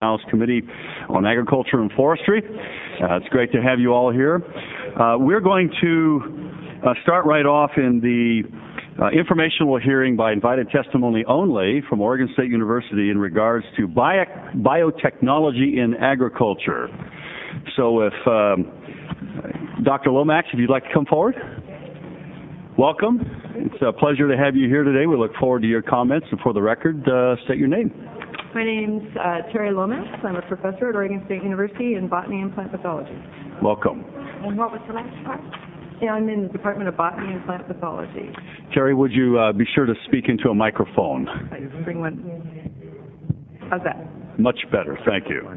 House Committee on Agriculture and Forestry. It's great to have you all here. We're going to start right off in the informational hearing by invited testimony only from Oregon State University in regards to biotechnology in agriculture. So if Dr. Lomax, if you'd like to come forward. Welcome. It's a pleasure to have you here today. We look forward to your comments. And for the record, state your name. My name's Terry Lomax. I'm a professor at Oregon State University in botany and plant pathology. Welcome. And what was the last part? Yeah, I'm in the Department of Botany and Plant Pathology. Terry, would you be sure to speak into a microphone? I bring one. How's that? Much better. Thank you.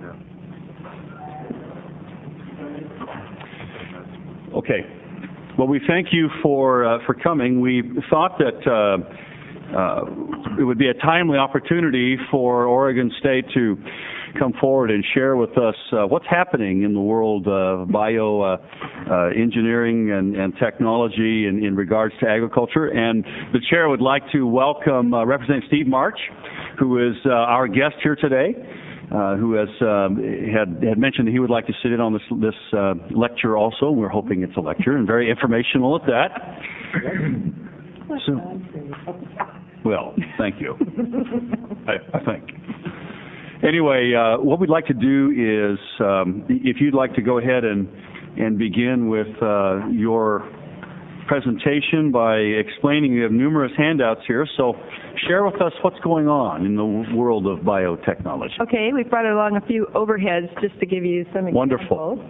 Okay. Well, we thank you for coming. We thought that it would be a timely opportunity for Oregon State to come forward and share with us what's happening in the world of bioengineering and technology in regards to agriculture. And the chair would like to welcome Representative Steve March, who is our guest here today, who has had mentioned that he would like to sit in on this lecture also. We're hoping it's a lecture and very informational at that. So, well, thank you. I think. Anyway, what we'd like to do is, if you'd like to go ahead and begin with your presentation by explaining, you have numerous handouts here, so share with us what's going on in the world of biotechnology. Okay, we've brought along a few overheads just to give you some examples. Wonderful.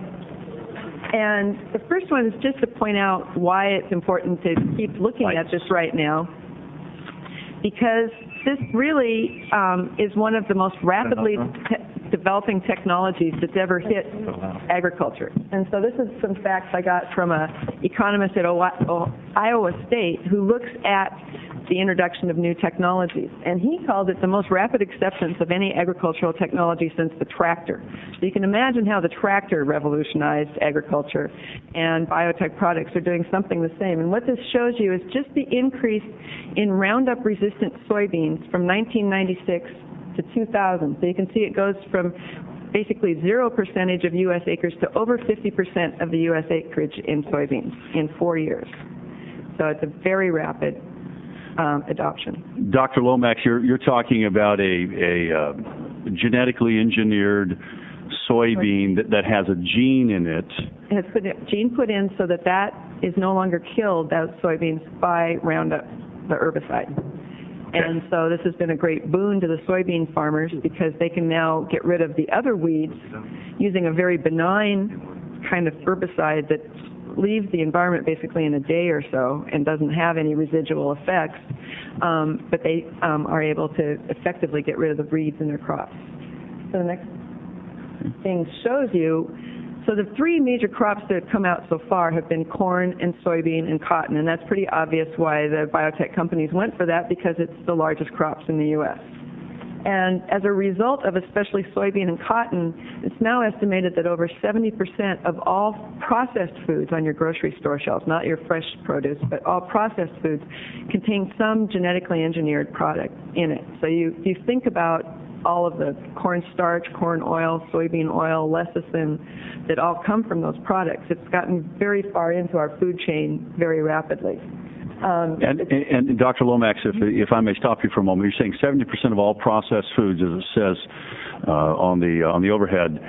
And the first one is just to point out why it's important to keep looking at this right now, because this really is one of the most rapidly developing technologies that's ever hit agriculture. And so this is some facts I got from an economist at Iowa State who looks at the introduction of new technologies. And he called it the most rapid acceptance of any agricultural technology since the tractor. So you can imagine how the tractor revolutionized agriculture, and biotech products are doing something the same. And what this shows you is just the increase in Roundup-resistant soybeans from 1996 to 2000. So you can see it goes from basically 0% of U.S. acres to over 50% of the U.S. acreage in soybeans in 4 years. So it's a very rapid adoption. Dr. Lomax, you're talking about a genetically engineered soybean that has a gene in it. It has a gene put in so that is no longer killed, those soybeans, by Roundup, the herbicide. And so this has been a great boon to the soybean farmers because they can now get rid of the other weeds using a very benign kind of herbicide that leaves the environment basically in a day or so and doesn't have any residual effects, but they are able to effectively get rid of the weeds in their crops. So the next thing shows you, so the three major crops that have come out so far have been corn and soybean and cotton, and that's pretty obvious why the biotech companies went for that, because it's the largest crops in the U.S. And as a result of especially soybean and cotton, it's now estimated that over 70% of all processed foods on your grocery store shelves, not your fresh produce, but all processed foods, contain some genetically engineered product in it. So you think about all of the corn starch, corn oil, soybean oil, lecithin that all come from those products. It's gotten very far into our food chain very rapidly. And Dr. Lomax, if I may stop you for a moment, you're saying 70% of all processed foods, as it says on the overhead,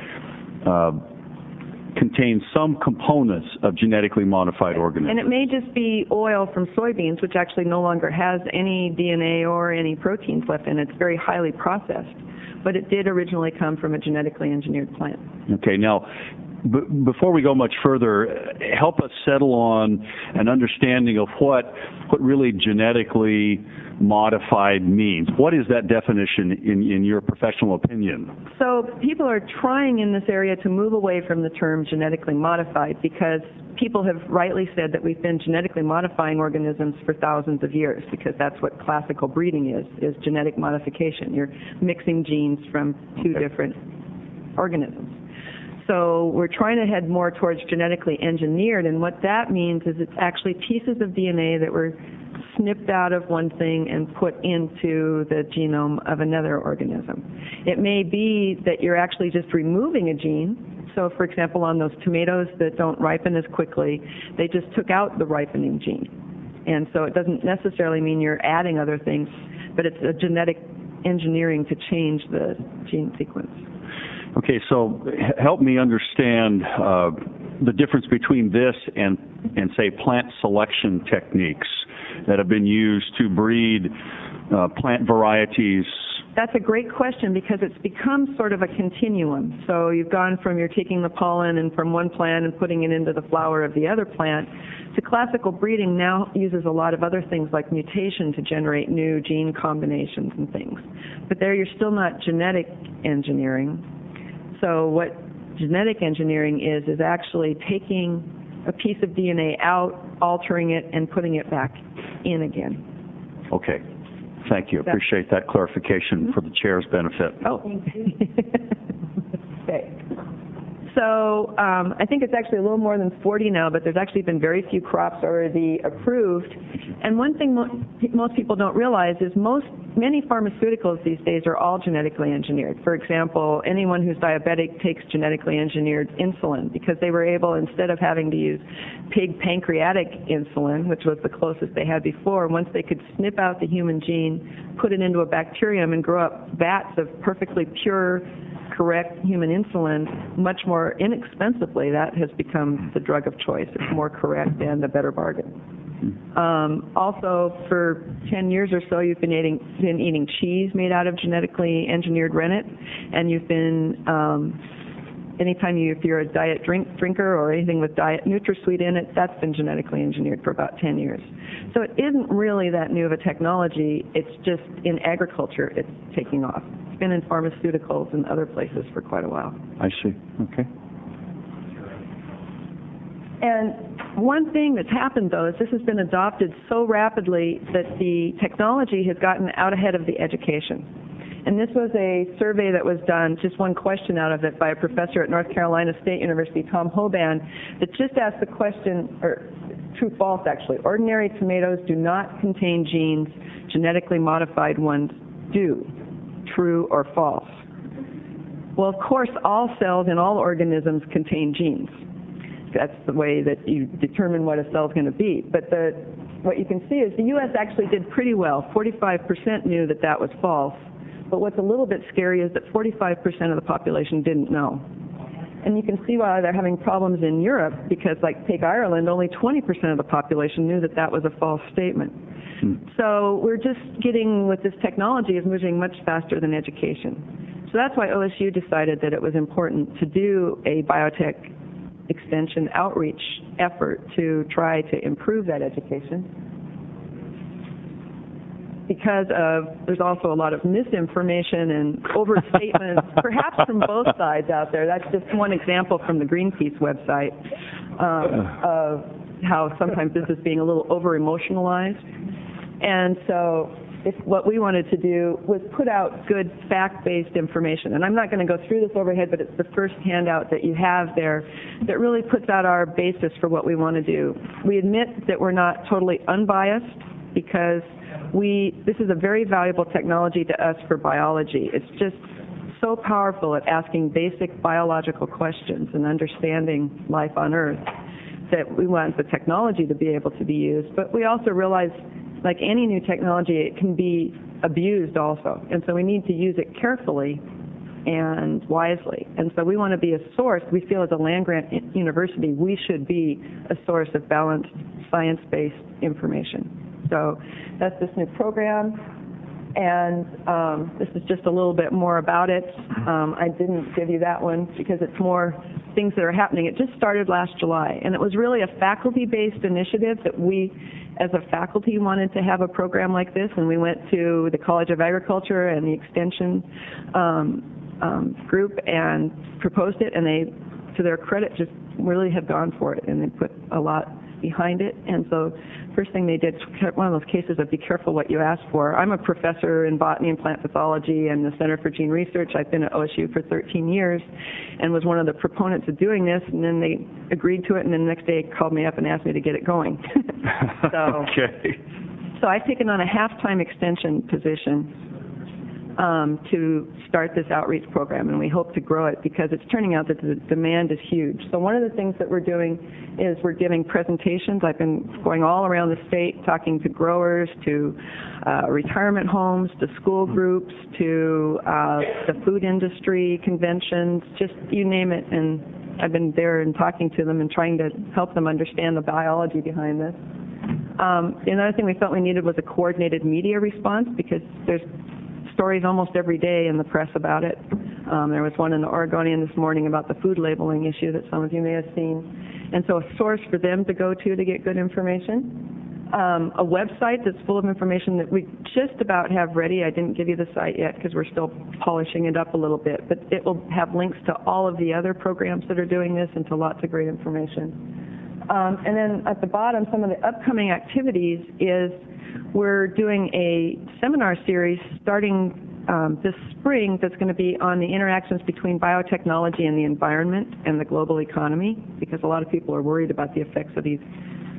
contain some components of genetically modified organisms. And it may just be oil from soybeans, which actually no longer has any DNA or any proteins left in it. It's very highly processed. But it did originally come from a genetically engineered plant. Okay, now, before we go much further, help us settle on an understanding of what really genetically modified means. What is that definition in your professional opinion? So people are trying in this area to move away from the term genetically modified because people have rightly said that we've been genetically modifying organisms for thousands of years, because that's what classical breeding is genetic modification. You're mixing genes from two different organisms. So we're trying to head more towards genetically engineered, and what that means is it's actually pieces of DNA that were snipped out of one thing and put into the genome of another organism. It may be that you're actually just removing a gene. So, for example, on those tomatoes that don't ripen as quickly, they just took out the ripening gene. And so it doesn't necessarily mean you're adding other things, but it's a genetic engineering to change the gene sequence. Okay, so help me understand the difference between this and say, plant selection techniques that have been used to breed plant varieties. That's a great question because it's become sort of a continuum. So you've gone from you're taking the pollen and from one plant and putting it into the flower of the other plant to classical breeding now uses a lot of other things like mutation to generate new gene combinations and things. But there you're still not genetic engineering. So what genetic engineering is actually taking a piece of DNA out, altering it, and putting it back in again. Okay. Thank you. Appreciate that clarification for the chair's benefit. Oh, okay. So I think it's actually a little more than 40 now, but there's actually been very few crops already approved. And one thing most people don't realize is many pharmaceuticals these days are all genetically engineered. For example, anyone who's diabetic takes genetically engineered insulin because they were able, instead of having to use pig pancreatic insulin, which was the closest they had before, once they could snip out the human gene, put it into a bacterium, and grow up vats of perfectly pure, correct human insulin much more inexpensively, that has become the drug of choice. It's more correct and a better bargain. Also, for 10 years or so, you've been eating cheese made out of genetically engineered rennet, and you've been, if you're a diet drinker or anything with diet NutraSweet in it, that's been genetically engineered for about 10 years. So it isn't really that new of a technology. It's just in agriculture it's taking off. It's been in pharmaceuticals and other places for quite a while. I see. Okay. And one thing that's happened, though, is this has been adopted so rapidly that the technology has gotten out ahead of the education. And this was a survey that was done, just one question out of it, by a professor at North Carolina State University, Tom Hoban, that just asked the question, or true, false actually, ordinary tomatoes do not contain genes, genetically modified ones do. True or false? Well, of course, all cells in all organisms contain genes. That's the way that you determine what a cell is going to be. But what you can see is the U.S. actually did pretty well. 45% knew that that was false. But what's a little bit scary is that 45% of the population didn't know. And you can see why they're having problems in Europe, because, like, take Ireland, only 20% of the population knew that that was a false statement. So we're just getting, with this technology, is moving much faster than education. So that's why OSU decided that it was important to do a biotech extension outreach effort to try to improve that education. Because there's also a lot of misinformation and overstatements, perhaps from both sides out there. That's just one example from the Greenpeace website of how sometimes this is being a little over-emotionalized. And so what we wanted to do was put out good fact-based information. And I'm not going to go through this overhead, but it's the first handout that you have there that really puts out our basis for what we want to do. We admit that we're not totally unbiased because this is a very valuable technology to us for biology. It's just so powerful at asking basic biological questions and understanding life on Earth that we want the technology to be able to be used. But we also realize, like any new technology, it can be abused also. And so we need to use it carefully and wisely. And so we want to be a source. We feel as a land-grant university, we should be a source of balanced, science-based information. So that's this new program. And this is just a little bit more about it. I didn't give you that one because it's more things that are happening. It just started last July, and it was really a faculty-based initiative that we, as a faculty, wanted to have a program like this, and we went to the College of Agriculture and the Extension group and proposed it, and they, to their credit, just really have gone for it, and they put a lot behind it. And so first thing they did, one of those cases of be careful what you ask for. I'm a professor in botany and plant pathology and the Center for Gene Research. I've been at OSU for 13 years and was one of the proponents of doing this, and then they agreed to it, and then the next day called me up and asked me to get it going. So, okay. So I've taken on a half-time extension position to start this outreach program, and we hope to grow it because it's turning out that the demand is huge. So one of the things that we're doing is we're giving presentations. I've been going all around the state talking to growers, to retirement homes, to school groups, to the food industry conventions, just you name it, and I've been there and talking to them and trying to help them understand the biology behind this. Another thing we felt we needed was a coordinated media response because there's stories almost every day in the press about it. There was one in the Oregonian this morning about the food labeling issue that some of you may have seen. And so a source for them to go to get good information. A website that's full of information that we just about have ready. I didn't give you the site yet because we're still polishing it up a little bit, but it will have links to all of the other programs that are doing this and to lots of great information. And then at the bottom, some of the upcoming activities is we're doing a seminar series starting this spring that's going to be on the interactions between biotechnology and the environment and the global economy, because a lot of people are worried about the effects of these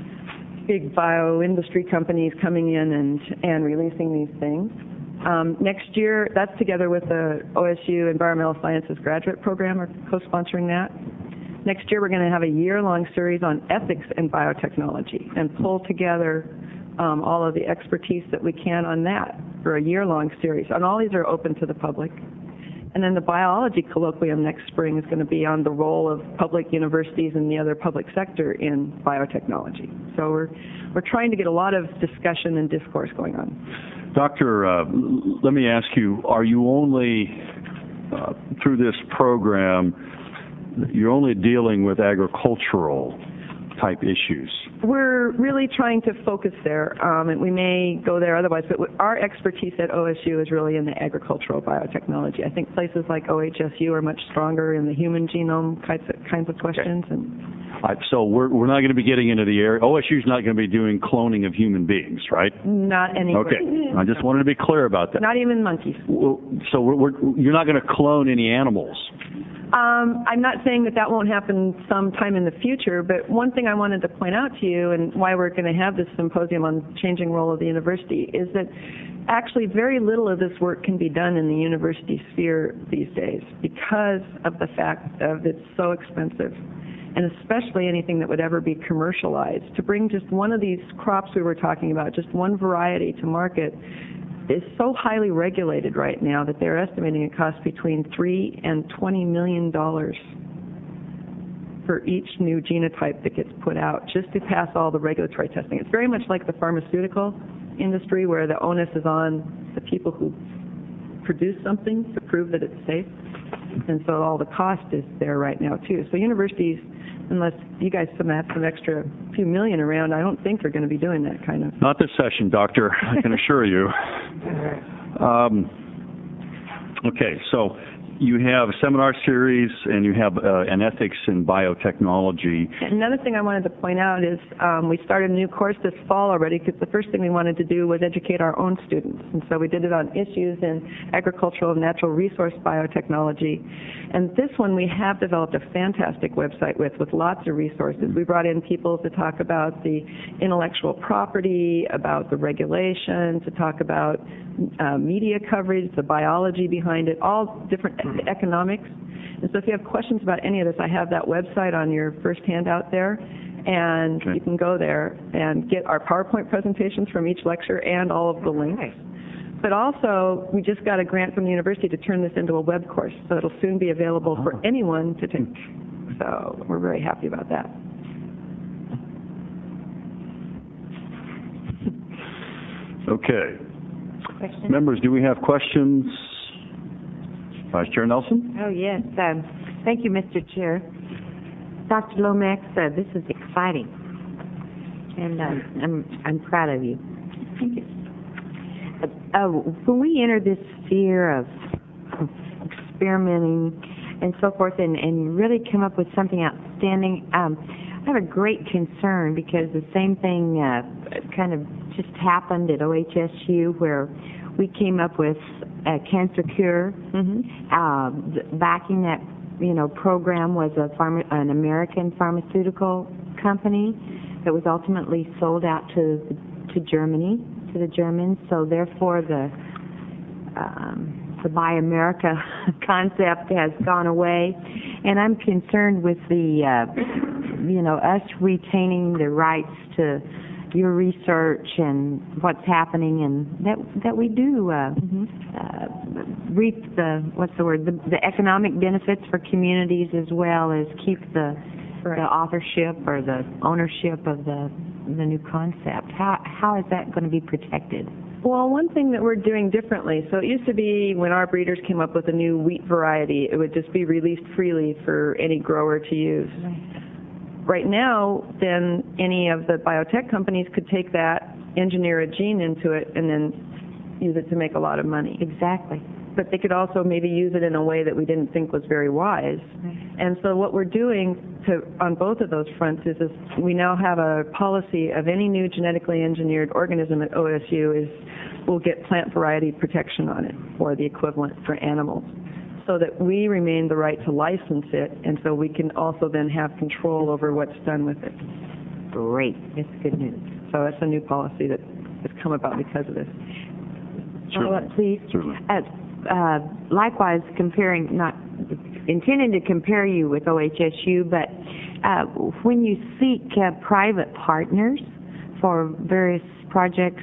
big bioindustry companies coming in and releasing these things. Next year, that's together with the OSU Environmental Sciences Graduate Program, we're co-sponsoring that. Next year, we're going to have a year-long series on ethics and biotechnology and pull together all of the expertise that we can on that for a year-long series. And all these are open to the public. And then the biology colloquium next spring is going to be on the role of public universities and the other public sector in biotechnology. So we're trying to get a lot of discussion and discourse going on. Doctor, let me ask you, are you only, through this program, you're only dealing with agricultural type issues? We're really trying to focus there, and we may go there otherwise, but our expertise at OSU is really in the agricultural biotechnology. I think places like OHSU are much stronger in the human genome kinds of questions. Okay. So we're not going to be getting into the area. OSU's not going to be doing cloning of human beings, right? Not anywhere. Okay. I just wanted to be clear about that. Not even monkeys. So you're not going to clone any animals? I'm not saying that won't happen sometime in the future, but one thing I wanted to point out to you and why we're going to have this symposium on changing role of the university is that actually very little of this work can be done in the university sphere these days because of the fact of it's so expensive, and especially anything that would ever be commercialized. To bring just one of these crops we were talking about, just one variety to market, is so highly regulated right now that they're estimating it costs between $3 and $20 million for each new genotype that gets put out just to pass all the regulatory testing. It's very much like the pharmaceutical industry where the onus is on the people who produce something to prove that it's safe. And so all the cost is there right now too. So universities, unless you guys have some extra few million around, I don't think they're going to be doing that kind of. Not this session, Doctor, I can assure you. Okay, so you have a seminar series and you have an ethics in biotechnology. Another thing I wanted to point out is we started a new course this fall already because the first thing we wanted to do was educate our own students. And so we did it on issues in agricultural and natural resource biotechnology. And this one we have developed a fantastic website with lots of resources. We brought in people to talk about the intellectual property, about the regulation, to talk about media coverage, the biology behind it, all different economics. And so if you have questions about any of this, I have that website on your first handout there, and you can go there and get our PowerPoint presentations from each lecture and all of the links. But also, we just got a grant from the university to turn this into a web course, so it'll soon be available for anyone to take. So we're very happy about that. Okay. Questions? Members, do we have questions? Vice Chair Nelson? Oh, yes. Thank you, Mr. Chair. Dr. Lomax, this is exciting, and I'm proud of you. Thank you. When we enter this sphere of experimenting and so forth and really come up with something outstanding, I have a great concern because the same thing kind of just happened at OHSU where we came up with a cancer cure. Backing that program was an American pharmaceutical company that was ultimately sold out to Germany. to the Germans, so therefore the Buy America concept has gone away, and I'm concerned with the us retaining the rights to your research and what's happening, and that we do reap the economic benefits for communities as well as keep the authorship or the ownership of the new concept. How is that going to be protected? Well, one thing that we're doing differently, so it used to be when our breeders came up with a new wheat variety, it would just be released freely for any grower to use. Right now, then any of the biotech companies could take that, engineer a gene into it, and then use it to make a lot of money. Exactly. But they could also maybe use it in a way that we didn't think was very wise. And so what we're doing on both of those fronts is we now have a policy of any new genetically engineered organism at OSU will get plant variety protection on it, or the equivalent for animals, so that we remain the right to license it, and so we can also then have control over what's done with it. Great. That's good news. So that's a new policy that has come about because of this. Follow-up, please. Certainly. Likewise, not intending to compare you with OHSU, but when you seek private partners for various projects,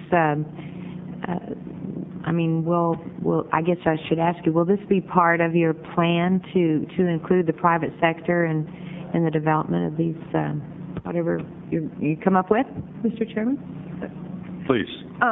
I guess I should ask you, will this be part of your plan to include the private sector in the development of these, whatever you come up with, Mr. Chairman? Please.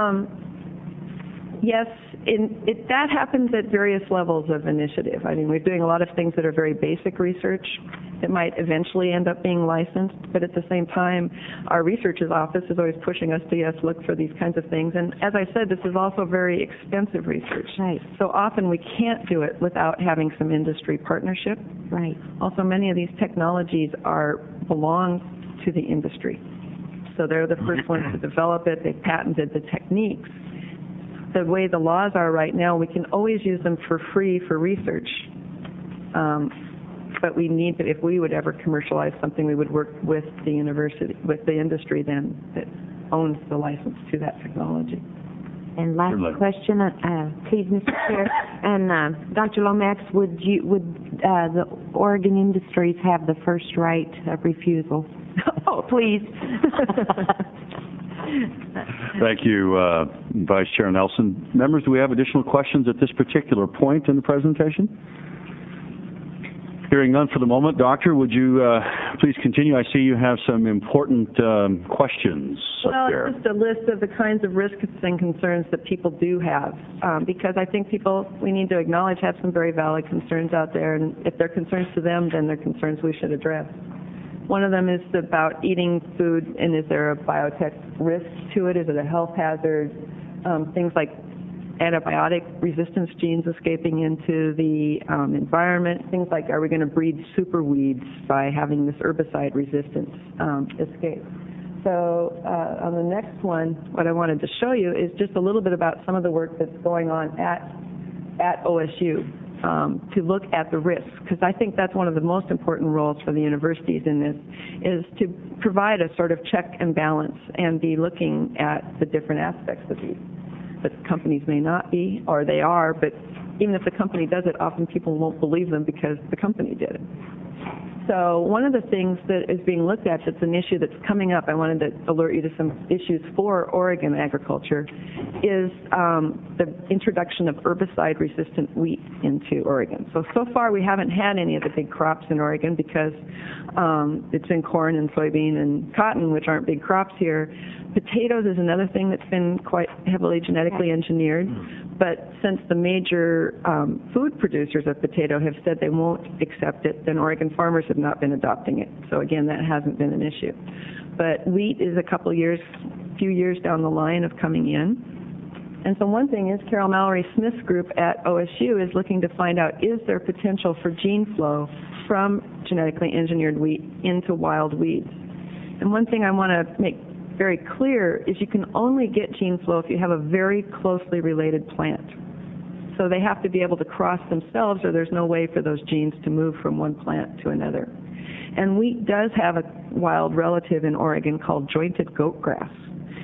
Yes, that happens at various levels of initiative. I mean, we're doing a lot of things that are very basic research that might eventually end up being licensed, but at the same time, our research's office is always pushing us to, look for these kinds of things. And as I said, this is also very expensive research. Right. So often we can't do it without having some industry partnership. Right. Also, many of these technologies belong to the industry. So they're the first ones to develop it. They've patented the techniques. The way the laws are right now, we can always use them for free for research. But we need to, if we would ever commercialize something, we would work with the university, with the industry then that owns the license to that technology. And last question, please, Mr. Chair. And Dr. Lomax, would the Oregon Industries have the first right of refusal? Oh, please. Thank you, Vice Chair Nelson. Members, do we have additional questions at this particular point in the presentation? Hearing none for the moment. Doctor, would you please continue? I see you have some important questions up there. Well, just a list of the kinds of risks and concerns that people do have, because I think we need to acknowledge, have some very valid concerns out there, and if they're concerns to them, then they're concerns we should address. One of them is about eating food, and is there a biotech risk to it? Is it a health hazard? Things like antibiotic resistance genes escaping into the environment. Things like, are we going to breed super weeds by having this herbicide resistance escape? So on the next one, what I wanted to show you is just a little bit about some of the work that's going on at OSU. To look at the risks, because I think that's one of the most important roles for the universities in this, is to provide a sort of check and balance and be looking at the different aspects of these. But companies may not be, or they are, but even if the company does it, often people won't believe them because the company did it. So one of the things that is being looked at that's an issue that's coming up, I wanted to alert you to some issues for Oregon agriculture, is the introduction of herbicide-resistant wheat into Oregon. So far we haven't had any of the big crops in Oregon because it's in corn and soybean and cotton, which aren't big crops here. Potatoes is another thing that's been quite heavily genetically engineered, but since the major food producers of potato have said they won't accept it, then Oregon farmers have not been adopting it. So again, that hasn't been an issue. But wheat is a few years down the line of coming in. And so one thing is Carol Mallory Smith's group at OSU is looking to find out, is there potential for gene flow from genetically engineered wheat into wild weeds? And one thing I want to make very clear is you can only get gene flow if you have a very closely related plant. So they have to be able to cross themselves, or there's no way for those genes to move from one plant to another. And wheat does have a wild relative in Oregon called jointed goat grass.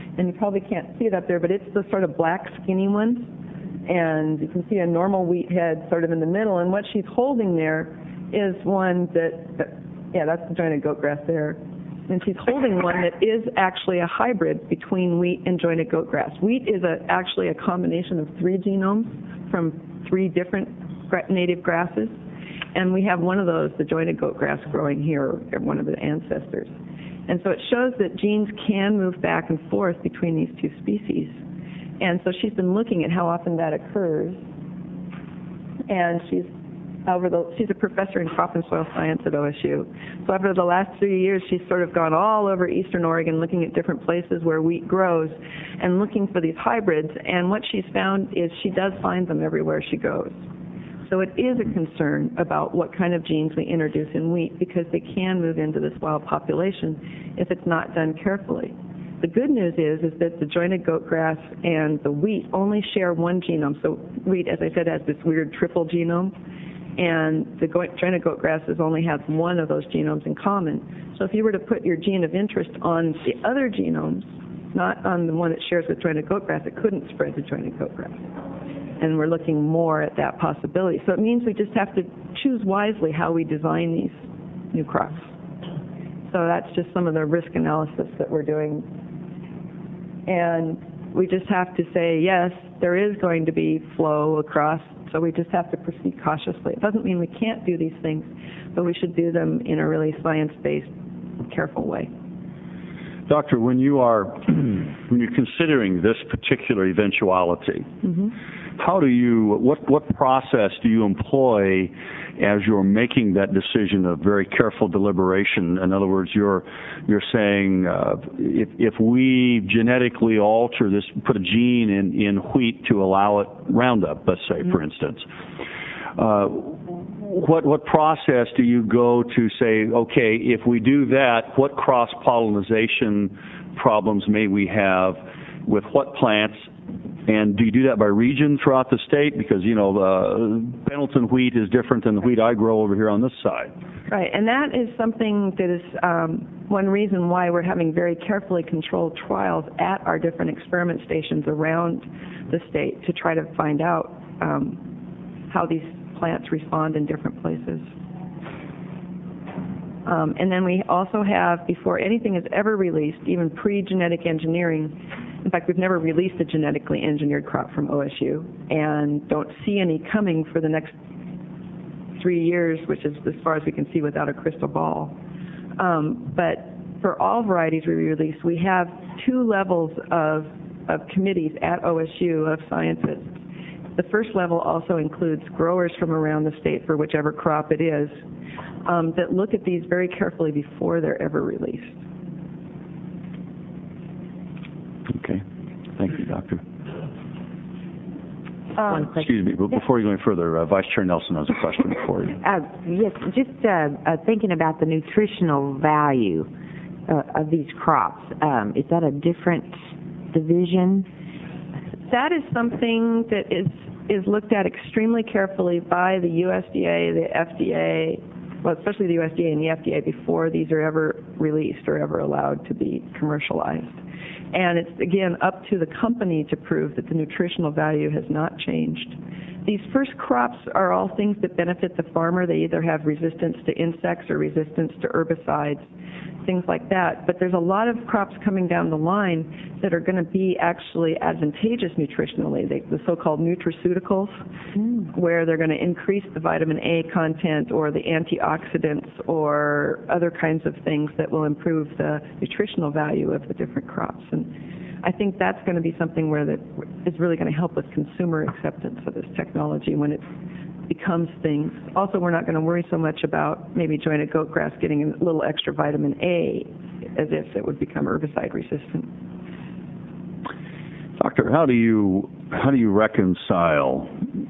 And you probably can't see it up there, but it's the sort of black skinny ones. And you can see a normal wheat head sort of in the middle. And what she's holding there is one that's the jointed goat grass there. And she's holding one that is actually a hybrid between wheat and jointed goat grass. Wheat is actually a combination of 3 genomes from 3 different native grasses. And we have one of those, the jointed goat grass, growing here, one of the ancestors. And so it shows that genes can move back and forth between these 2 species. And so she's been looking at how often that occurs. And she's a professor in crop and soil science at OSU. So over the last 3 years, she's sort of gone all over eastern Oregon looking at different places where wheat grows and looking for these hybrids. And what she's found is she does find them everywhere she goes. So it is a concern about what kind of genes we introduce in wheat because they can move into this wild population if it's not done carefully. The good news is that the jointed goat grass and the wheat only share 1 genome. So wheat, as I said, has this weird triple genome, and the jointed goat grasses only have 1 of those genomes in common. So if you were to put your gene of interest on the other genomes, not on the one it shares with jointed goat grass, it couldn't spread to jointed goat grass. And we're looking more at that possibility. So it means we just have to choose wisely how we design these new crops. So that's just some of the risk analysis that we're doing. And we just have to say, yes, there is going to be flow across, so we just have to proceed cautiously. It doesn't mean we can't do these things, but we should do them in a really science-based, careful way. Doctor, when you're considering this particular eventuality, what process do you employ as you're making that decision of very careful deliberation? In other words, you're saying if we genetically alter this, put a gene in wheat to allow it Roundup, let's say, for instance, what process do you go to say, okay, if we do that, what cross-pollination problems may we have with what plants? And do you do that by region throughout the state? Because, Pendleton wheat is different than the wheat I grow over here on this side. Right, and that is something that is one reason why we're having very carefully controlled trials at our different experiment stations around the state to try to find out how these plants respond in different places. And then we also have, before anything is ever released, even pre-genetic engineering, in fact, we've never released a genetically engineered crop from OSU and don't see any coming for the next 3 years, which is as far as we can see without a crystal ball. But for all varieties we release, we have 2 levels of committees at OSU of scientists. The first level also includes growers from around the state for whichever crop it is that look at these very carefully before they're ever released. Okay. Thank you, Doctor. Excuse me, but before you go any further, Vice Chair Nelson has a question for you. Yes, just thinking about the nutritional value of these crops. Is that a different division? That is something that is looked at extremely carefully by the USDA, the FDA, well, especially the USDA and the FDA before these are ever released or ever allowed to be commercialized. And it's, again, up to the company to prove that the nutritional value has not changed. These first crops are all things that benefit the farmer. They either have resistance to insects or resistance to herbicides, things like that. But there's a lot of crops coming down the line that are going to be actually advantageous nutritionally, the so-called nutraceuticals, where they're going to increase the vitamin A content or the antioxidants or other kinds of things that will improve the nutritional value of the different crops. And I think that's going to be something where that is really going to help with consumer acceptance of this technology when it becomes things. Also, we're not going to worry so much about maybe jointed goat grass getting a little extra vitamin A as if it would become herbicide resistant. Doctor, how do you reconcile,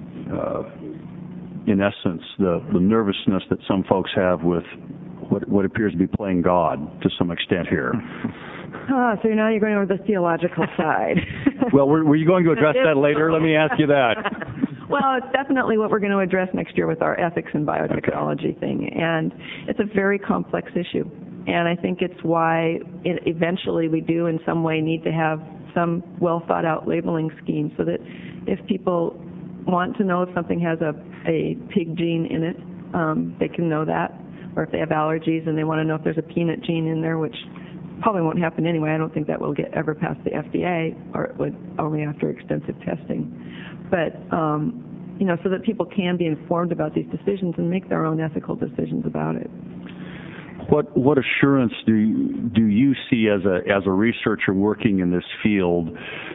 in essence, the nervousness that some folks have with what appears to be playing God to some extent here? So now you're going over the theological side. Well, were you going to address that later? Let me ask you that. Well, it's definitely what we're going to address next year with our ethics and biotechnology thing. And it's a very complex issue. And I think it's why eventually we do in some way need to have some well thought out labeling scheme so that if people want to know if something has a pig gene in it, they can know that. Or if they have allergies and they want to know if there's a peanut gene in there, which probably won't happen anyway. I don't think that will get ever past the FDA, or it would only after extensive testing. But, so that people can be informed about these decisions and make their own ethical decisions about it. What assurance do you see as a researcher working in this field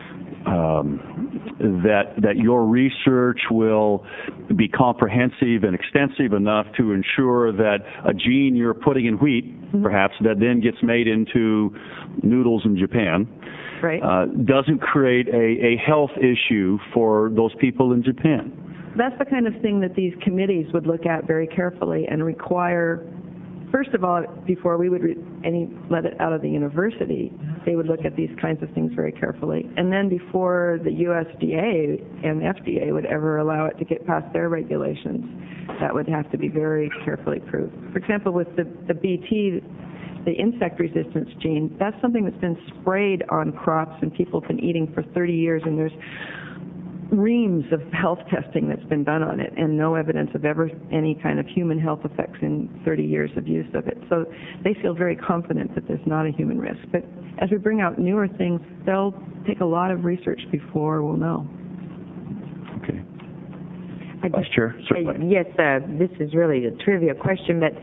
that your research will be comprehensive and extensive enough to ensure that a gene you're putting in wheat, perhaps, that then gets made into noodles in Japan, right, doesn't create a health issue for those people in Japan? That's the kind of thing that these committees would look at very carefully and require. First of all, before we would let it out of the university, they would look at these kinds of things very carefully. And then before the USDA and FDA would ever allow it to get past their regulations, that would have to be very carefully proved. For example, with the BT, the insect resistance gene, that's something that's been sprayed on crops and people have been eating for 30 years, and there's reams of health testing that's been done on it and no evidence of ever any kind of human health effects in 30 years of use of it. So they feel very confident that there's not a human risk. But as we bring out newer things, they'll take a lot of research before we'll know. Okay. Vice Chair? Yes, this is really a trivia question, but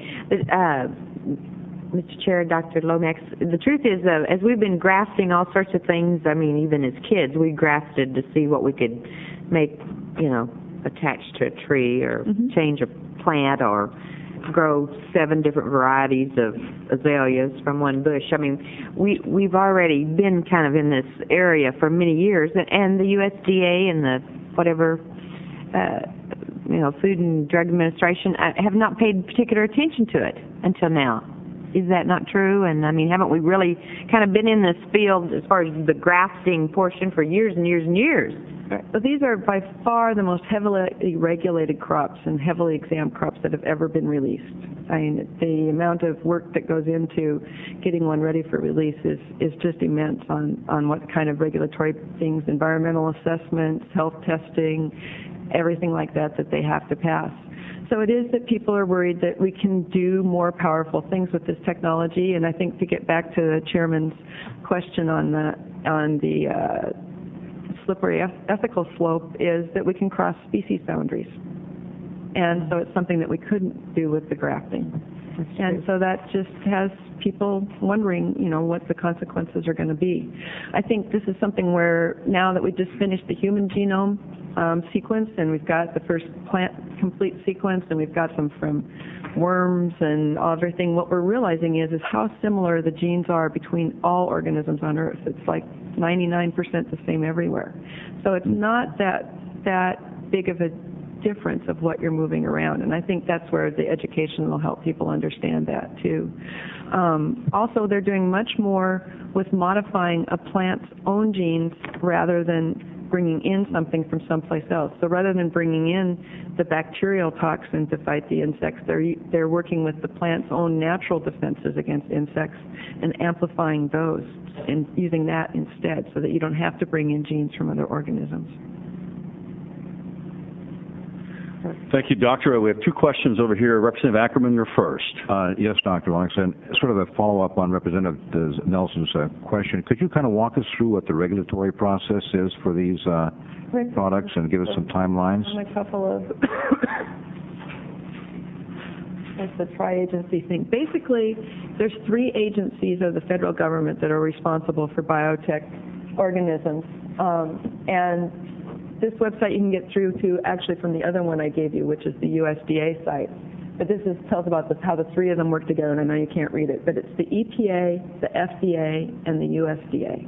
Mr. Chair, Dr. Lomax, the truth is, as we've been grafting all sorts of things, I mean, even as kids, we grafted to see what we could make, attached to a tree or change a plant or grow 7 different varieties of azaleas from one bush. I mean, we've already been kind of in this area for many years, and the USDA and the whatever, Food and Drug Administration have not paid particular attention to it until now. Is that not true? And, I mean, haven't we really kind of been in this field as far as the grafting portion for years and years and years? Right. But these are by far the most heavily regulated crops and heavily examined crops that have ever been released. I mean, the amount of work that goes into getting one ready for release is just immense on what kind of regulatory things, environmental assessments, health testing, everything like that they have to pass. So it is that people are worried that we can do more powerful things with this technology, and I think to get back to the chairman's question on the slippery ethical slope is that we can cross species boundaries, and so it's something that we couldn't do with the grafting. And so that just has people wondering, what the consequences are going to be. I think this is something where now that we just finished the human genome sequence, and we've got the first plant complete sequence, and we've got some from worms and everything, what we're realizing is how similar the genes are between all organisms on Earth. It's like 99% the same everywhere. So it's not that big of a difference of what you're moving around, and I think that's where the education will help people understand that too. Also, they're doing much more with modifying a plant's own genes rather than bringing in something from someplace else. So rather than bringing in the bacterial toxin to fight the insects, they're working with the plant's own natural defenses against insects and amplifying those and using that instead so that you don't have to bring in genes from other organisms. Thank you, Doctor. We have 2 questions over here. Representative Ackerman, you're first. Yes, Dr. Lomax, and sort of a follow-up on Representative Nelson's question. Could you kind of walk us through what the regulatory process is for these products and give us some timelines? A couple of it's the tri-agency thing. Basically, there's 3 agencies of the federal government that are responsible for biotech organisms, and this website you can get through to actually from the other one I gave you, which is the USDA site. But this tells about how the 3 of them work together, and I know you can't read it, but it's the EPA, the FDA, and the USDA.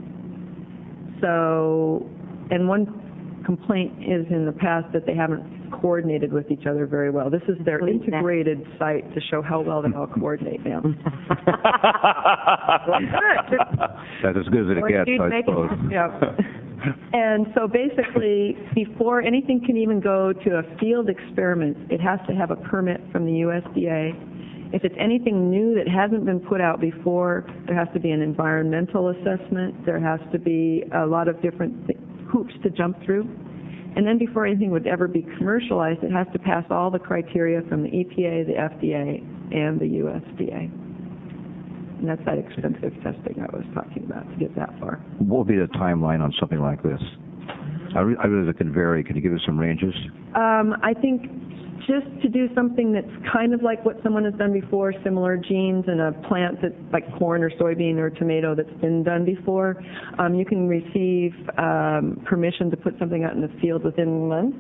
So, and one complaint is in the past that they haven't coordinated with each other very well. This is their integrated site to show how well they all coordinate now. That's as good as it gets, I suppose. Yeah. And so basically, before anything can even go to a field experiment, it has to have a permit from the USDA. If it's anything new that hasn't been put out before, there has to be an environmental assessment. There has to be a lot of different hoops to jump through. And then before anything would ever be commercialized, it has to pass all the criteria from the EPA, the FDA, and the USDA. And that's that expensive testing I was talking about to get that far. What would be the timeline on something like this? I realize it can vary. Can you give us some ranges? I think just to do something that's kind of like what someone has done before, similar genes in a plant that's like corn or soybean or tomato that's been done before, you can receive permission to put something out in the field within months.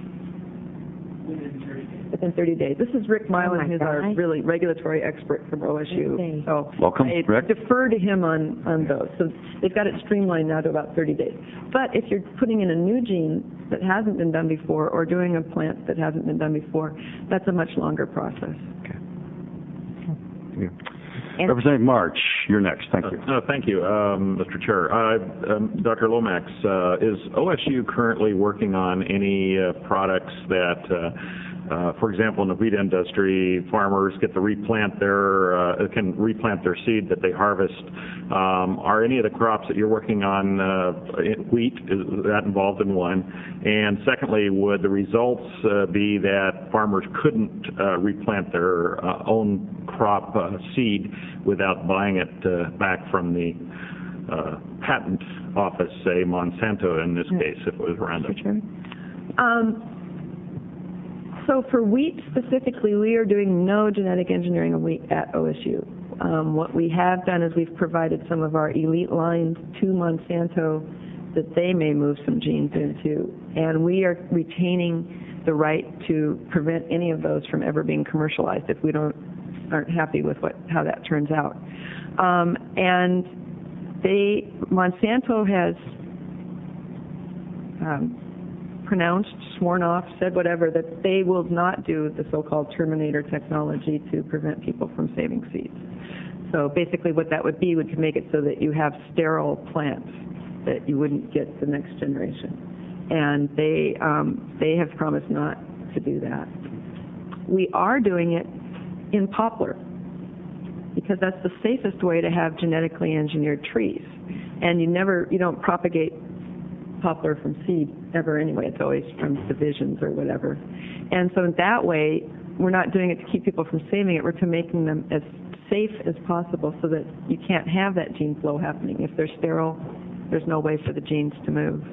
Within 30 days. This is Rick Milan, who's our really regulatory expert from OSU. Okay. So Welcome, I Rick. defer to him on those. So they've got it streamlined now to about 30 days. But if you're putting in a new gene that hasn't been done before or doing a plant that hasn't been done before, that's a much longer process. Okay. Representative March, you're next. Thank you. Thank you, Mr. Chair. Dr. Lomax, is OSU currently working on any products that, for example, in the wheat industry, farmers get to can replant their seed that they harvest? Are any of the crops that you're working on wheat? Is that involved in one? And secondly, would the results be that farmers couldn't replant their own crop seed without buying it back from the patent office, say Monsanto in this case, if it was Roundup? So for wheat specifically, we are doing no genetic engineering of wheat at OSU. What we have done is we've provided some of our elite lines to Monsanto that they may move some genes into, and we are retaining the right to prevent any of those from ever being commercialized if we aren't happy with how that turns out. And Monsanto has sworn off, said whatever, that they will not do the so-called Terminator technology to prevent people from saving seeds. So basically what that would be would make it so that you have sterile plants that you wouldn't get the next generation. And they have promised not to do that. We are doing it in poplar because that's the safest way to have genetically engineered trees. And you don't propagate poplar from seed ever anyway. It's always from divisions or whatever. And so in that way, we're not doing it to keep people from saving it. We're to making them as safe as possible so that you can't have that gene flow happening. If they're sterile, there's no way for the genes to move.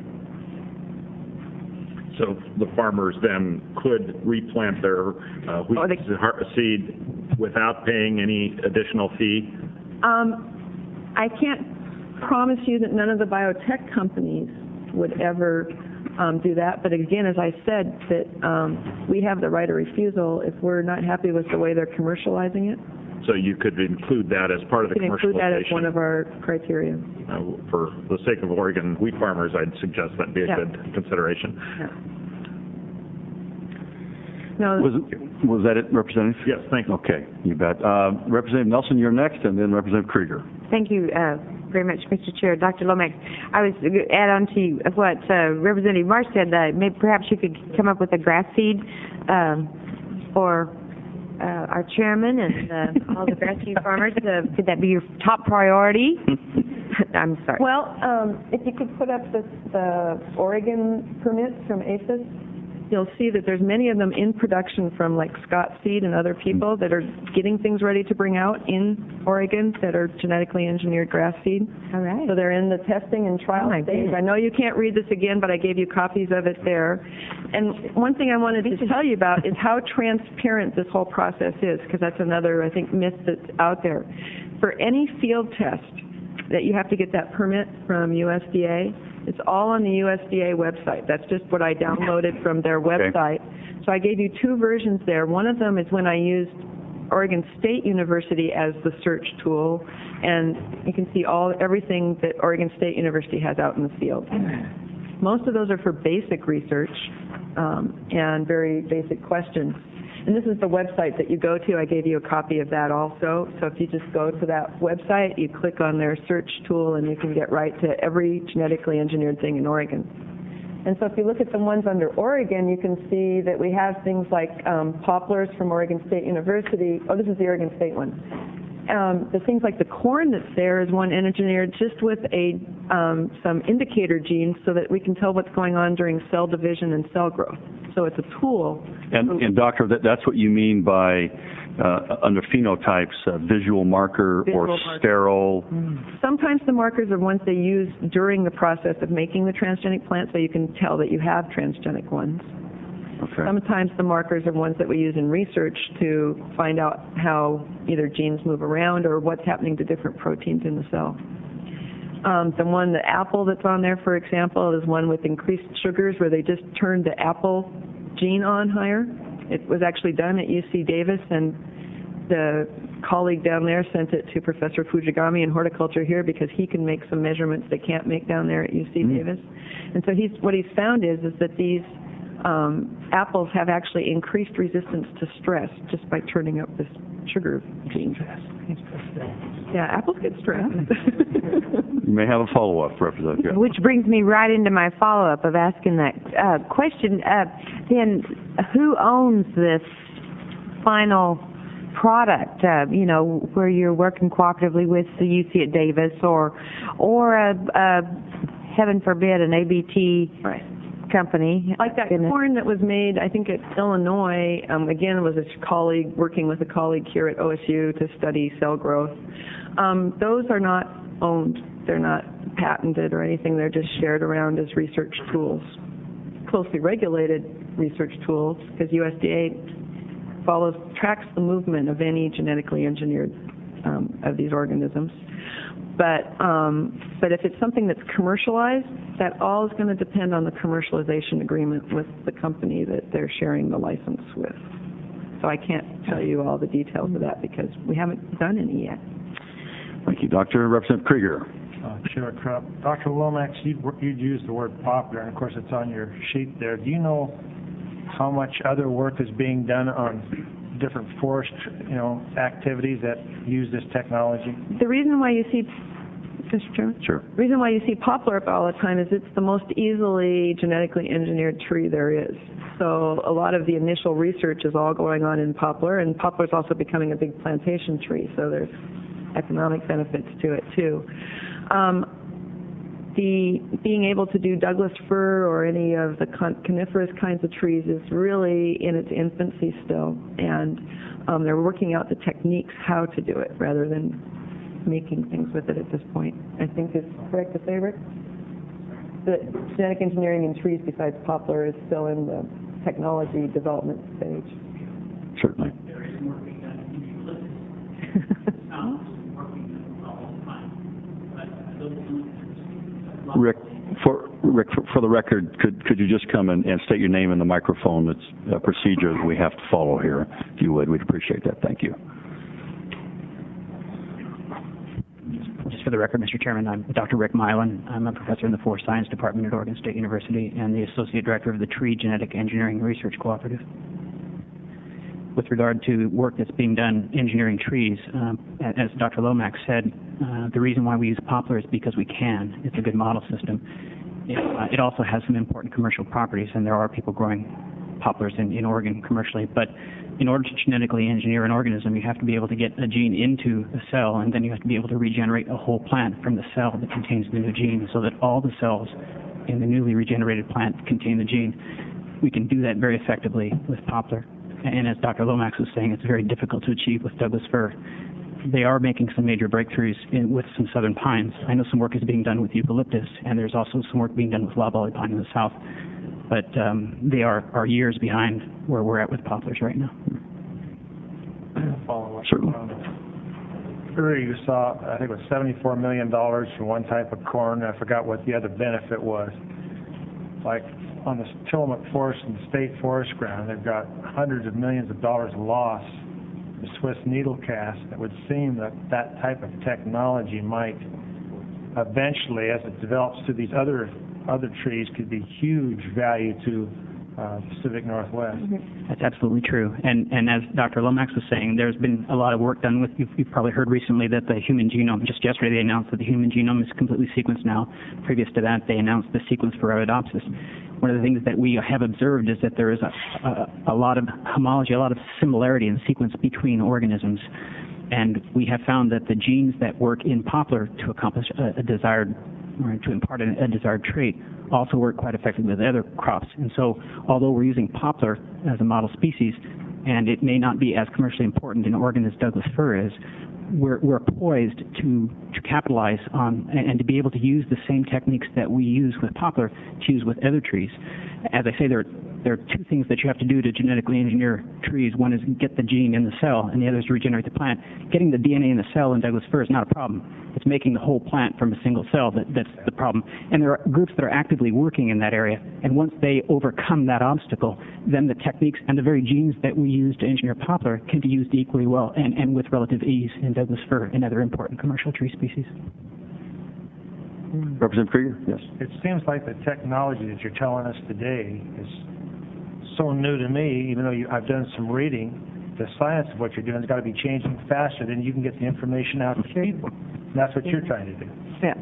So the farmers then could replant their wheat seed without paying any additional fee? I can't promise you that none of the biotech companies would ever do that. But again, as I said, that we have the right of refusal if we're not happy with the way they're commercializing it. So you could include that as part of the commercialization? Include that as one of our criteria. For the sake of Oregon wheat farmers, I'd suggest that be a good consideration. Yeah. No, was that it, Representative? Yes, thank you. Okay, you bet. Representative Nelson, you're next, and then Representative Krieger. Thank you very much, Mr. Chair. Dr. Lomax, I was add on to what Representative Marsh said, maybe perhaps you could come up with a grass seed for our chairman and all the grass seed farmers. Could that be your top priority? I'm sorry. Well, if you could put up the Oregon permits from APHIS, you'll see that there's many of them in production from like Scott Seed and other people that are getting things ready to bring out in Oregon that are genetically engineered grass seed. All right. So they're in the testing and trial stage. I know you can't read this again, but I gave you copies of it there. And one thing I wanted to tell you about is how transparent this whole process is, because that's another, I think, myth that's out there. For any field test that you have to get that permit from USDA, it's all on the USDA website. That's just what I downloaded from their website. Okay. So I gave you two versions there. One of them is when I used Oregon State University as the search tool, and you can see everything that Oregon State University has out in the field. Most of those are for basic research and very basic questions. And this is the website that you go to. I gave you a copy of that also. So if you just go to that website, you click on their search tool, and you can get right to every genetically engineered thing in Oregon. And so if you look at the ones under Oregon, you can see that we have things like poplars from Oregon State University. Oh, this is the Oregon State one. The things like the corn that's there is one engineered just with some indicator genes so that we can tell what's going on during cell division and cell growth. So it's a tool. And doctor, that's what you mean by under phenotypes, visual marker or sterile? Sometimes the markers are ones they use during the process of making the transgenic plant, so you can tell that you have transgenic ones. Okay. Sometimes the markers are ones that we use in research to find out how either genes move around or what's happening to different proteins in the cell. The apple that's on there, for example, is one with increased sugars where they just turned the apple gene on higher. It was actually done at UC Davis, and the colleague down there sent it to Professor Fujigami in horticulture here because he can make some measurements they can't make down there at UC Davis. And so what he's found is that these apples have actually increased resistance to stress just by turning up this sugar gene. Yeah, apples get stressed. You may have a follow-up, Representative. Which brings me right into my follow-up of asking that question. Then who owns this final product, where you're working cooperatively with the UC at Davis or heaven forbid, an ABT company? Like that corn that was made, I think, at Illinois, again, it was a colleague working with a colleague here at OSU to study cell growth. Those are not owned. They're not patented or anything. They're just shared around as research tools, closely regulated research tools, because USDA tracks the movement of any genetically engineered of these organisms. But if it's something that's commercialized, that all is going to depend on the commercialization agreement with the company that they're sharing the license with. So I can't tell you all the details of that because we haven't done any yet. Thank you, Doctor. Representative Krieger. Sure. Dr. Lomax, you'd used the word popular, and of course it's on your sheet there. Do you know how much other work is being done on different forest, activities that use this technology? The reason why you see, Mr. Chairman? Sure. The reason why you see poplar up all the time is it's the most easily genetically engineered tree there is. So a lot of the initial research is all going on in poplar, and poplar is also becoming a big plantation tree, so there's economic benefits to it too. Being able to do Douglas fir or any of the coniferous kinds of trees is really in its infancy still, and they're working out the techniques how to do it rather than making things with it at this point. I think it's correct to say, Rick? The genetic engineering in trees besides poplar is still in the technology development stage. Certainly. There is more being done in eucalyptus. Working all the time. But those Rick, for the record, could you just come and state your name in the microphone? It's a procedure that we have to follow here. If you would, we'd appreciate that. Thank you. Just for the record, Mr. Chairman, I'm Dr. Rick Milan. I'm a professor in the Forest Science Department at Oregon State University and the Associate Director of the Tree Genetic Engineering Research Cooperative. With regard to work that's being done engineering trees, as Dr. Lomax said, the reason why we use poplar is because we can. It's a good model system. It also has some important commercial properties, and there are people growing poplars in Oregon commercially. But in order to genetically engineer an organism, you have to be able to get a gene into the cell, and then you have to be able to regenerate a whole plant from the cell that contains the new gene so that all the cells in the newly regenerated plant contain the gene. We can do that very effectively with poplar. And as Dr. Lomax was saying, it's very difficult to achieve with Douglas fir. They are making some major breakthroughs with some southern pines. I know some work is being done with eucalyptus, and there's also some work being done with loblolly pine in the south. But they are years behind where we're at with poplars right now. Follow-up. Certainly. Earlier you saw, I think it was $74 million for one type of corn. I forgot what the other benefit was. Like on the Tillamook Forest and State Forest ground, they've got hundreds of millions of dollars lost in Swiss needle cast. It would seem that type of technology might eventually, as it develops to these other trees, could be huge value to Pacific Northwest. That's absolutely true. And as Dr. Lomax was saying, there's been a lot of work done with, you've probably heard recently that the human genome, just yesterday they announced that the human genome is completely sequenced now. Previous to that, they announced the sequence for Arabidopsis. one of the things that we have observed is that there is a lot of homology, a lot of similarity in sequence between organisms. And we have found that the genes that work in poplar to accomplish a desired, or to impart a desired trait, also work quite effectively with other crops. And so, although we're using poplar as a model species, and it may not be as commercially important in Oregon as Douglas fir is, we're poised to capitalize on and to be able to use the same techniques that we use with poplar to use with other trees. As I say, there are two things that you have to do to genetically engineer trees. One is get the gene in the cell, and the other is to regenerate the plant. Getting the DNA in the cell in Douglas fir is not a problem. It's making the whole plant from a single cell that's the problem. And there are groups that are actively working in that area, and once they overcome that obstacle, then the techniques and the very genes that we use to engineer poplar can be used equally well and with relative ease in Douglas fir and other important commercial tree species. Representative Krieger, yes. It seems like the technology that you're telling us today is so new to me, even though I've done some reading. The science of what you're doing has got to be changing faster than you can get the information out to people. And that's what you're trying to do. Yeah.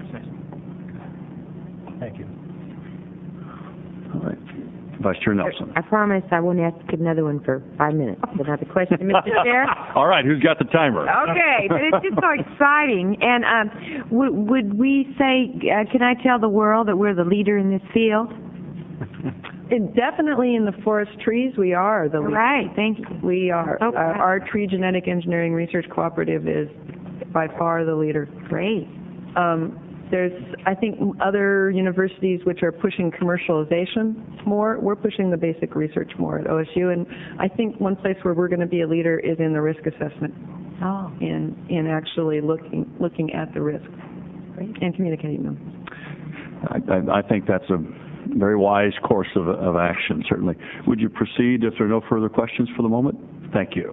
Thank you. All right. Vice Chair Nelson. I promise I won't ask another one for 5 minutes. Another question, Mr. Chair? All right, who's got the timer? Okay, but it's just so exciting. And would we say, can I tell the world that we're the leader in this field? Definitely in the forest trees, we are the leader. Right, thank you. We are. Okay. Our Tree Genetic Engineering Research Cooperative is by far the leader. Great. There's, I think, other universities which are pushing commercialization more. We're pushing the basic research more at OSU, and I think one place where we're going to be a leader is in the risk assessment. Oh. In actually looking at the risks and communicating them. I think that's a very wise course of action, certainly. Would you proceed if there are no further questions for the moment? Thank you.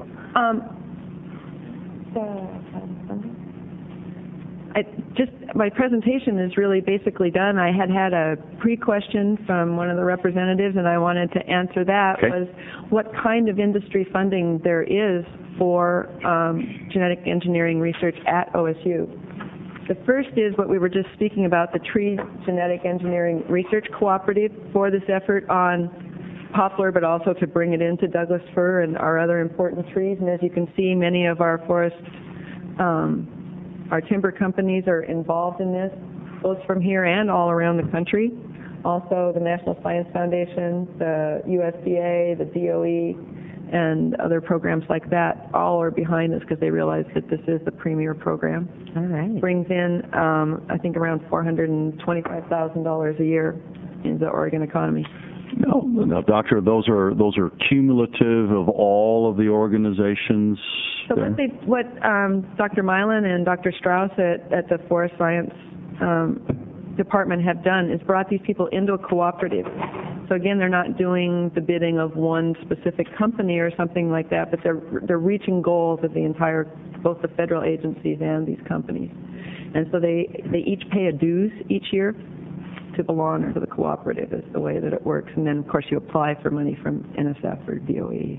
My presentation is really basically done. I had a pre-question from one of the representatives, and I wanted to answer that. Okay. Was what kind of industry funding there is for genetic engineering research at OSU. The first is what we were just speaking about, the Tree Genetic Engineering Research Cooperative, for this effort on poplar, but also to bring it into Douglas fir and our other important trees. And as you can see, many of our forest our timber companies are involved in this, both from here and all around the country. Also, the National Science Foundation, the USDA, the DOE, and other programs like that all are behind this because they realize that this is the premier program. All right. Brings in, I think, around $425,000 a year in the Oregon economy. No, Doctor, those are cumulative of all of the organizations. So what Dr. Milan and Dr. Strauss at the Forest Science Department have done is brought these people into a cooperative. So again, they're not doing the bidding of one specific company or something like that, but they're reaching goals of the entire, both the federal agencies and these companies. And so they each pay a dues each year to belong to the cooperative is the way that it works. And then, of course, you apply for money from NSF or DOE.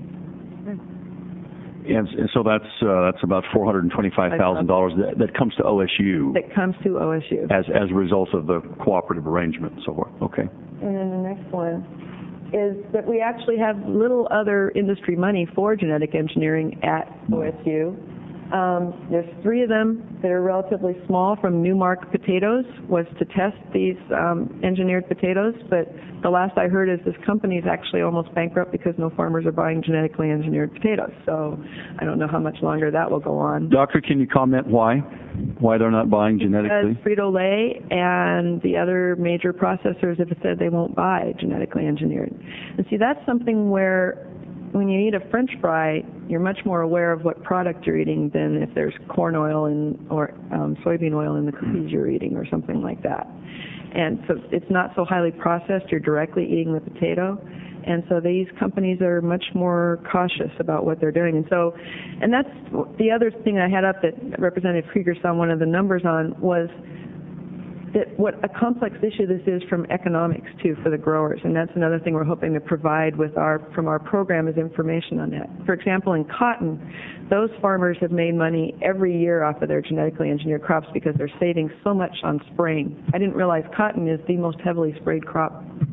And so that's about $425,000 that comes to OSU. That comes to OSU. As a result of the cooperative arrangement and so forth. Okay. And then the next one is that we actually have little other industry money for genetic engineering at OSU. There's 3 of them that are relatively small from Newmark Potatoes, was to test these engineered potatoes, but the last I heard is this company is actually almost bankrupt because no farmers are buying genetically engineered potatoes. So I don't know how much longer that will go on. Doctor, can you comment why they're not buying genetically? Because Frito-Lay and the other major processors have said they won't buy genetically engineered. And see, that's something where when you eat a French fry, you're much more aware of what product you're eating than if there's corn oil or soybean oil in the cookies you're eating or something like that. And so it's not so highly processed. You're directly eating the potato. And so these companies are much more cautious about what they're doing. And that's the other thing I had up that Representative Krieger saw one of the numbers on was that what a complex issue this is from economics too for the growers, and that's another thing we're hoping to provide from our program is information on that. For example, in cotton, those farmers have made money every year off of their genetically engineered crops because they're saving so much on spraying. I didn't realize cotton is the most heavily sprayed crop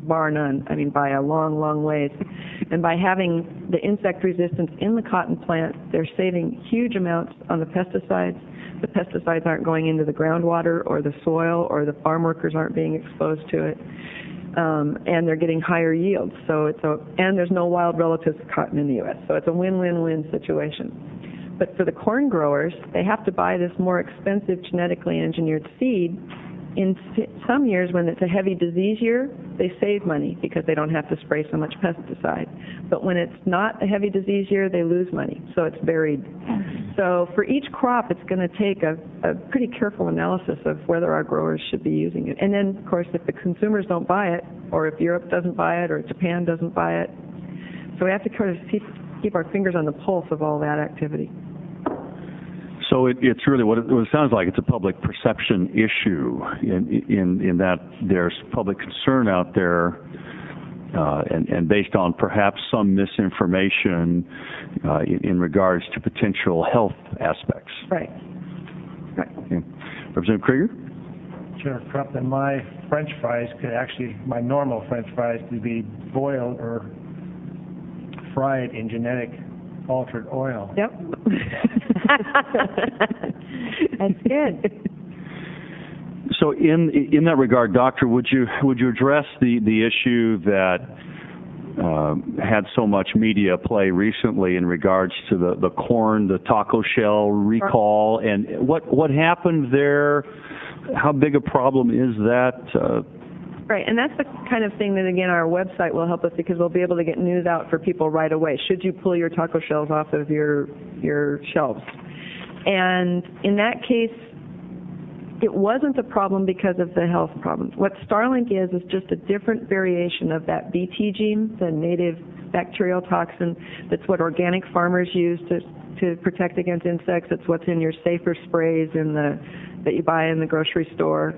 bar none. I mean, by a long, long ways. And by having the insect resistance in the cotton plant, they're saving huge amounts on the pesticides. The pesticides aren't going into the groundwater or the soil, or the farm workers aren't being exposed to it. And they're getting higher yields. So and there's no wild relatives of cotton in the U.S. So it's a win-win-win situation. But for the corn growers, they have to buy this more expensive genetically engineered seed. In some years, when it's a heavy disease year, they save money because they don't have to spray so much pesticide. But when it's not a heavy disease year, they lose money. So it's varied. So for each crop, it's going to take a pretty careful analysis of whether our growers should be using it. And then, of course, if the consumers don't buy it, or if Europe doesn't buy it, or Japan doesn't buy it. So we have to kind of keep our fingers on the pulse of all that activity. So it's really what it sounds like. It's a public perception issue in that there's public concern out there, and based on perhaps some misinformation in regards to potential health aspects. Right. Okay. Representative Krieger? Sure, Trump, and my French fries could actually, my normal French fries could be boiled or fried in genetic altered oil. Yep. That's good. So in that regard, Doctor, would you address the issue that had so much media play recently in regards to the corn, the taco shell recall, and what happened there? How big a problem is that? Right, and that's the kind of thing that, again, our website will help us, because we'll be able to get news out for people right away. Should you pull your taco shells off of your shelves? And in that case, it wasn't a problem because of the health problems. What Starlink is just a different variation of that Bt gene, the native bacterial toxin. That's what organic farmers use to protect against insects. It's what's in your safer sprays that you buy in the grocery store.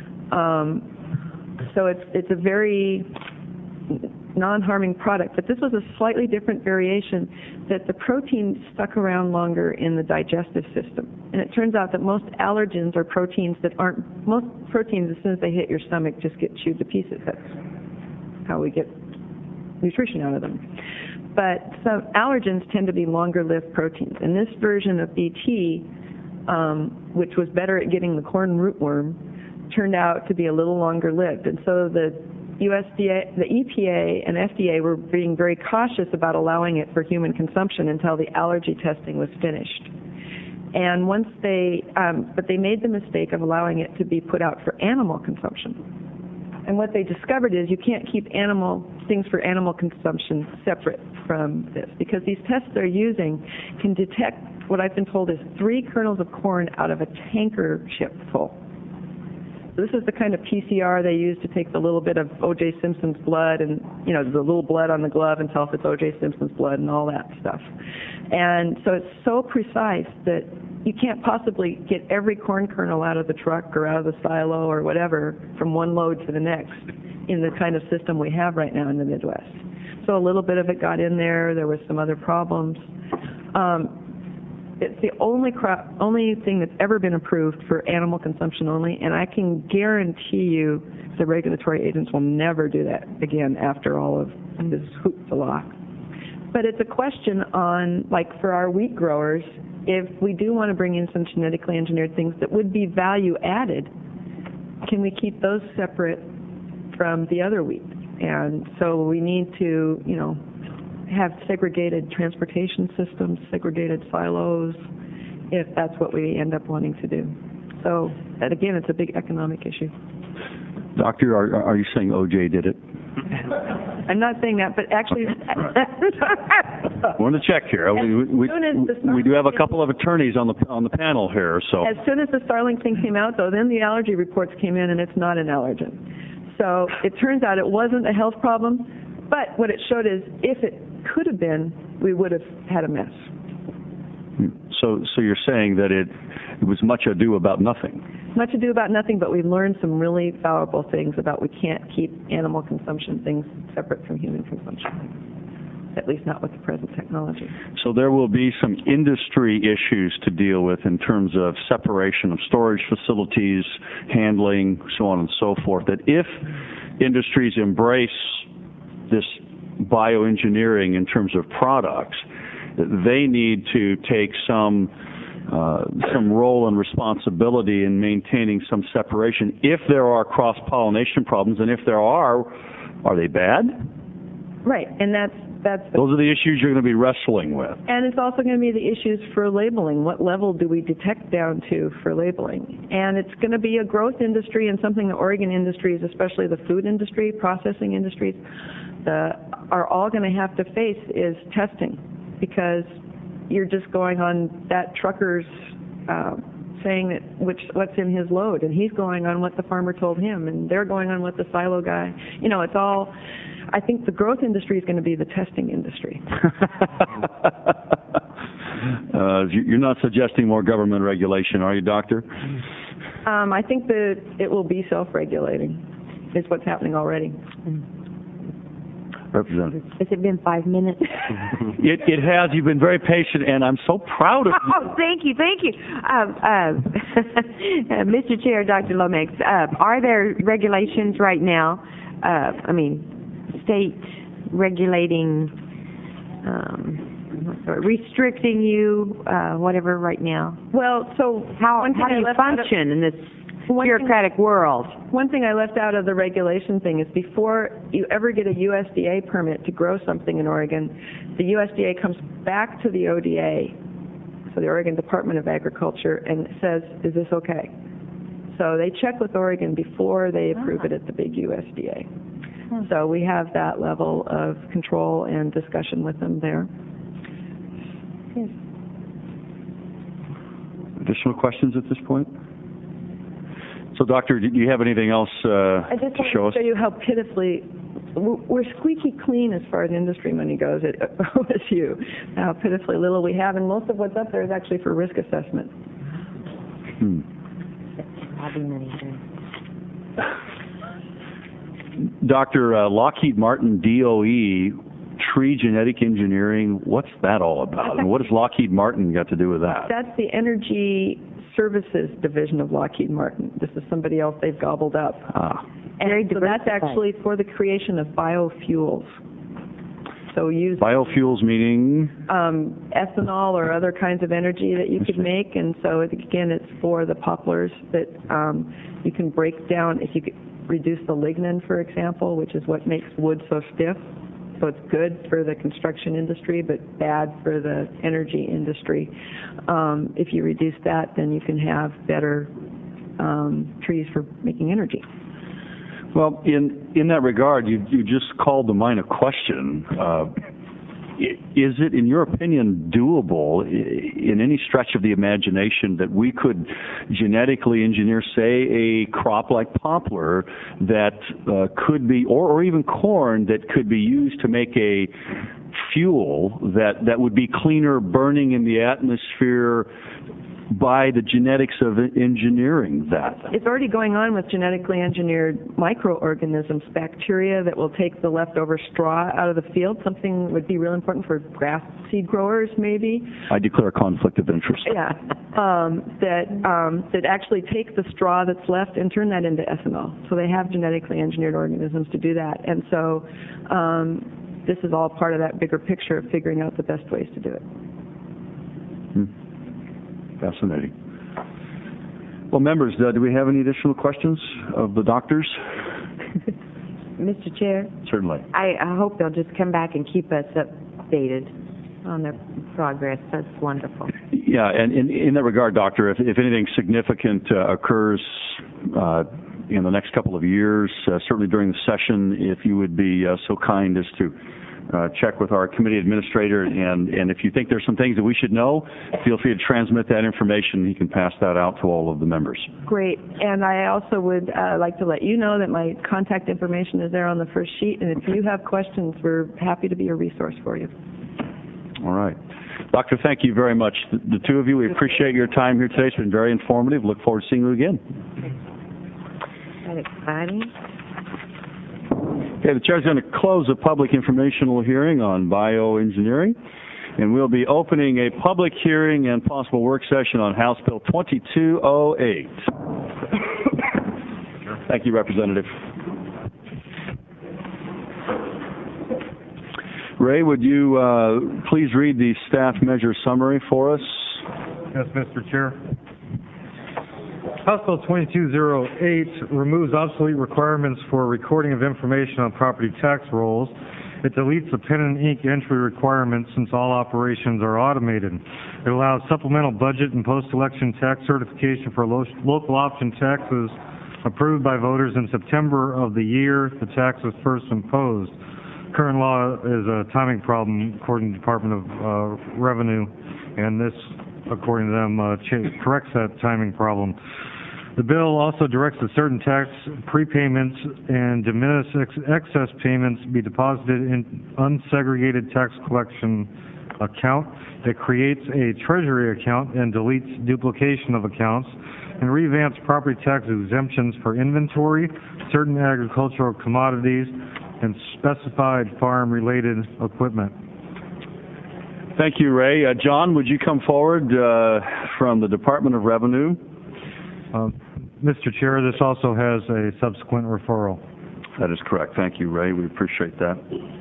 So it's a very non-harming product. But this was a slightly different variation, that the protein stuck around longer in the digestive system. And it turns out that most allergens are proteins most proteins, as soon as they hit your stomach, just get chewed to pieces. That's how we get nutrition out of them. But some allergens tend to be longer-lived proteins. And this version of Bt, which was better at getting the corn rootworm, turned out to be a little longer lived. And so the USDA, the EPA and FDA were being very cautious about allowing it for human consumption until the allergy testing was finished. And once but they made the mistake of allowing it to be put out for animal consumption. And what they discovered is you can't keep things for animal consumption separate from this, because these tests they're using can detect what I've been told is 3 kernels of corn out of a tanker ship full. This is the kind of PCR they use to take the little bit of O.J. Simpson's blood and, the little blood on the glove and tell if it's O.J. Simpson's blood and all that stuff. And so it's so precise that you can't possibly get every corn kernel out of the truck or out of the silo or whatever from one load to the next in the kind of system we have right now in the Midwest. So a little bit of it got in there. There was some other problems. It's the only thing that's ever been approved for animal consumption only, and I can guarantee you the regulatory agents will never do that again after all of this hoopla. But it's a question on, for our wheat growers, if we do want to bring in some genetically engineered things that would be value added, can we keep those separate from the other wheat? And so we need to, have segregated transportation systems, segregated silos, if that's what we end up wanting to do. So, and again, it's a big economic issue. Doctor, are you saying O.J. did it? I'm not saying that, but actually... I want to check here. We do have a couple of attorneys on the panel here, so... As soon as the Starlink thing came out, though, then the allergy reports came in, and it's not an allergen. So it turns out it wasn't a health problem, but what it showed is if it could have been, we would have had a mess. So you're saying that it was much ado about nothing. Much ado about nothing, but we learned some really valuable things about we can't keep animal consumption things separate from human consumption, at least not with the present technology. So there will be some industry issues to deal with in terms of separation of storage facilities, handling, so on and so forth, that if industries embrace this bioengineering in terms of products, they need to take some role and responsibility in maintaining some separation if there are cross-pollination problems, and if there are they bad? Right, and that's those are the issues you're going to be wrestling with. And it's also going to be the issues for labeling. What level do we detect down to for labeling? And it's going to be a growth industry, and something the Oregon industries, especially the food industry, processing industries, are all going to have to face is testing, because you're just going on that trucker's saying that what's in his load, and he's going on what the farmer told him, and they're going on what the silo guy. It's all. I think the growth industry is going to be the testing industry. You're not suggesting more government regulation, are you, Doctor? I think that it will be self-regulating. It's what's happening already. Representative. Has it been 5 minutes? It has. You've been very patient, and I'm so proud of you. Oh, thank you. Mr. Chair, Dr. Lomax, are there regulations right now, state regulating, restricting you, whatever right now? Well, so how do you function in this bureaucratic world? One thing I left out of the regulation thing is before you ever get a USDA permit to grow something in Oregon, the USDA comes back to the ODA, so the Oregon Department of Agriculture, and says, is this okay? So they check with Oregon before they approve it at the big USDA. So we have that level of control and discussion with them there. Additional questions at this point? So, Doctor, do you have anything else to I just show want us? to show you how pitifully, we're squeaky clean as far as industry money goes at OSU, how pitifully little we have, and most of what's up there is actually for risk assessment. Dr. Lockheed Martin DOE, tree genetic engineering, what's that all about? And what has Lockheed Martin got to do with that? That's the Energy Services Division of Lockheed Martin. This is somebody else they've gobbled up. And so that's actually for the creation of biofuels. So use biofuels meaning ethanol or other kinds of energy that you could make, and so again, it's for the poplars that you can break down. If you could reduce the lignin, for example, which is what makes wood so stiff. So it's good for the construction industry, but bad for the energy industry. If you reduce that, then you can have better trees for making energy. Well, in that regard, you just called to mind a question. Is it, in your opinion, doable in any stretch of the imagination that we could genetically engineer, say, a crop like poplar that could be, or even corn that could be used to make a fuel that would be cleaner burning in the atmosphere by the genetics of engineering that? It's already going on with genetically engineered microorganisms, bacteria that will take the leftover straw out of the field. Something would be real important for grass seed growers, maybe. I declare a conflict of interest. Yeah, that actually take the straw that's left and turn that into ethanol. So they have genetically engineered organisms to do that. And so this is all part of that bigger picture of figuring out the best ways to do it. Fascinating. Well, members, do we have any additional questions of the doctors? Mr. Chair? Certainly. I hope they'll just come back and keep us updated on their progress. That's wonderful. Yeah, and in that regard, Doctor, if anything significant occurs in the next couple of years, certainly during the session, if you would be so kind as to check with our committee administrator, and if you think there's some things that we should know, feel free to transmit that information. He can pass that out to all of the members. Great. And I also would like to let you know that my contact information is there on the first sheet, and if you have questions, we're happy to be a resource for you. All right. Doctor, thank you very much. The two of you, we appreciate your time here today. It's been very informative. Look forward to seeing you again. That's exciting. Okay, the chair is going to close a public informational hearing on bioengineering, and we'll be opening a public hearing and possible work session on House Bill 2208. Thank you, Representative. Ray, would you please read the staff measure summary for us? Yes, Mr. Chair. House Bill 2208 removes obsolete requirements for recording of information on property tax rolls. It deletes the pen and ink entry requirements since all operations are automated. It allows supplemental budget and post-election tax certification for local option taxes approved by voters in September of the year the tax was first imposed. Current law is a timing problem according to the Department of Revenue, and this, according to them, corrects that timing problem. The bill also directs that certain tax prepayments and de minimis excess payments be deposited in unsegregated tax collection account. It creates a treasury account and deletes duplication of accounts, and revamps property tax exemptions for inventory, certain agricultural commodities, and specified farm-related equipment. Thank you, Ray. John, would you come forward from the Department of Revenue? Mr. Chair, this also has a subsequent referral. That is correct. Thank you, Ray. We appreciate that.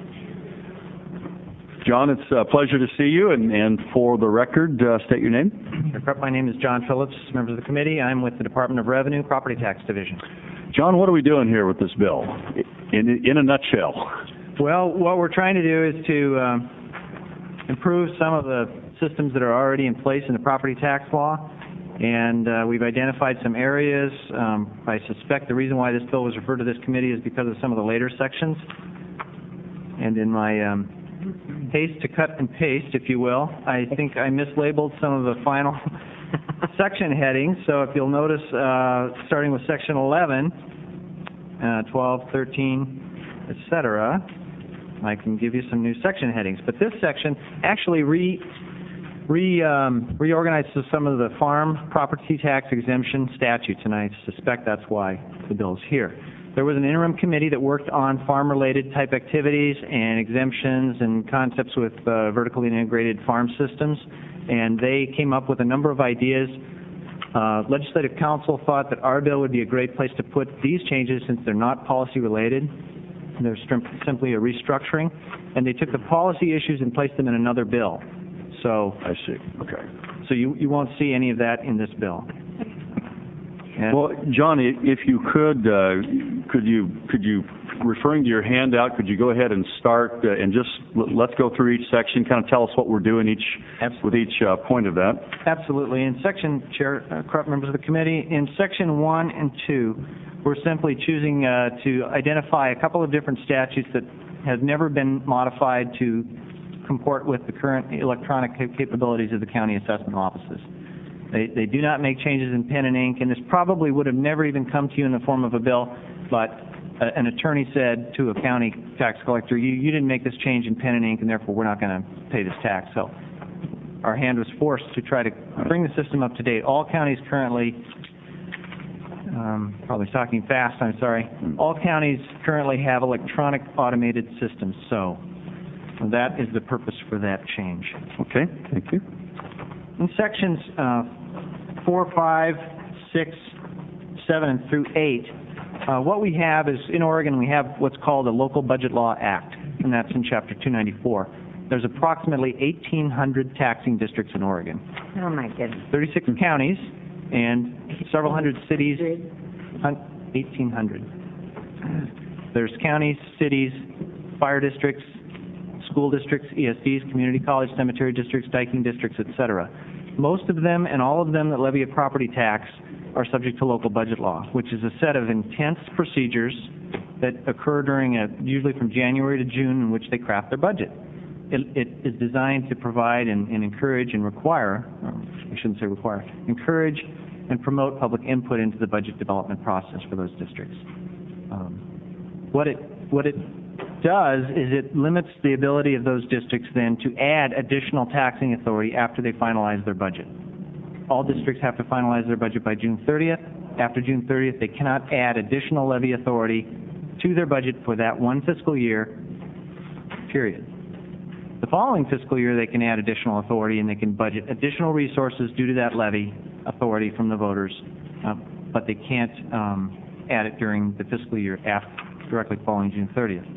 John, it's a pleasure to see you, and for the record, state your name. My name is John Phillips, members of the committee. I'm with the Department of Revenue, Property Tax Division. John, what are we doing here with this bill, in a nutshell? Well, what we're trying to do is to improve some of the systems that are already in place in the property tax law, and we've identified some areas. I suspect the reason why this bill was referred to this committee is because of some of the later sections. And in my haste to cut and paste, if you will, I think I mislabeled some of the final section headings. So if you'll notice, starting with section 11, 12, 13, etc., I can give you some new section headings. But this section actually reorganizes some of the farm property tax exemption statutes, and I suspect that's why the bill's here. There was an interim committee that worked on farm-related type activities and exemptions and concepts with vertically integrated farm systems, and they came up with a number of ideas. Legislative Council thought that our bill would be a great place to put these changes since they're not policy-related. They're simply a restructuring, and they took the policy issues and placed them in another bill. So I see. Okay. So you won't see any of that in this bill. And well, John, if you could you, referring to your handout, could you go ahead and start and just let's go through each section, kind of tell us what we're doing with each point of that. Absolutely. In section, Chair, corrupt members of the committee, in section 1 and 2, we're simply choosing to identify a couple of different statutes that have never been modified to comport with the current electronic capabilities of the county assessment offices. They do not make changes in pen and ink, and this probably would have never even come to you in the form of a bill, but an attorney said to a county tax collector, you didn't make this change in pen and ink, and therefore we're not going to pay this tax. So our hand was forced to try to bring the system up to date. All counties currently, probably talking fast, I'm sorry, all counties currently have electronic automated systems, so that is the purpose for that change. Okay, thank you. In sections 4, 5, 6, 7 through 8, what we have is, in Oregon, we have what's called a Local Budget Law Act, and that's in Chapter 294. There's approximately 1,800 taxing districts in Oregon. Oh, my goodness. 36 counties and several hundred cities. 1,800. There's counties, cities, fire districts, school districts, ESDs, community college, cemetery districts, diking districts, etc. Most of them and all of them that levy a property tax are subject to local budget law, which is a set of intense procedures that occur during usually from January to June, in which they craft their budget. It is designed to provide and encourage and require, I shouldn't say require, encourage and promote public input into the budget development process for those districts. What it does is it limits the ability of those districts then to add additional taxing authority after they finalize their budget. All districts have to finalize their budget by June 30th. After June 30th, they cannot add additional levy authority to their budget for that one fiscal year, period. The following fiscal year, they can add additional authority and they can budget additional resources due to that levy authority from the voters, but they can't add it during the fiscal year directly following June 30th.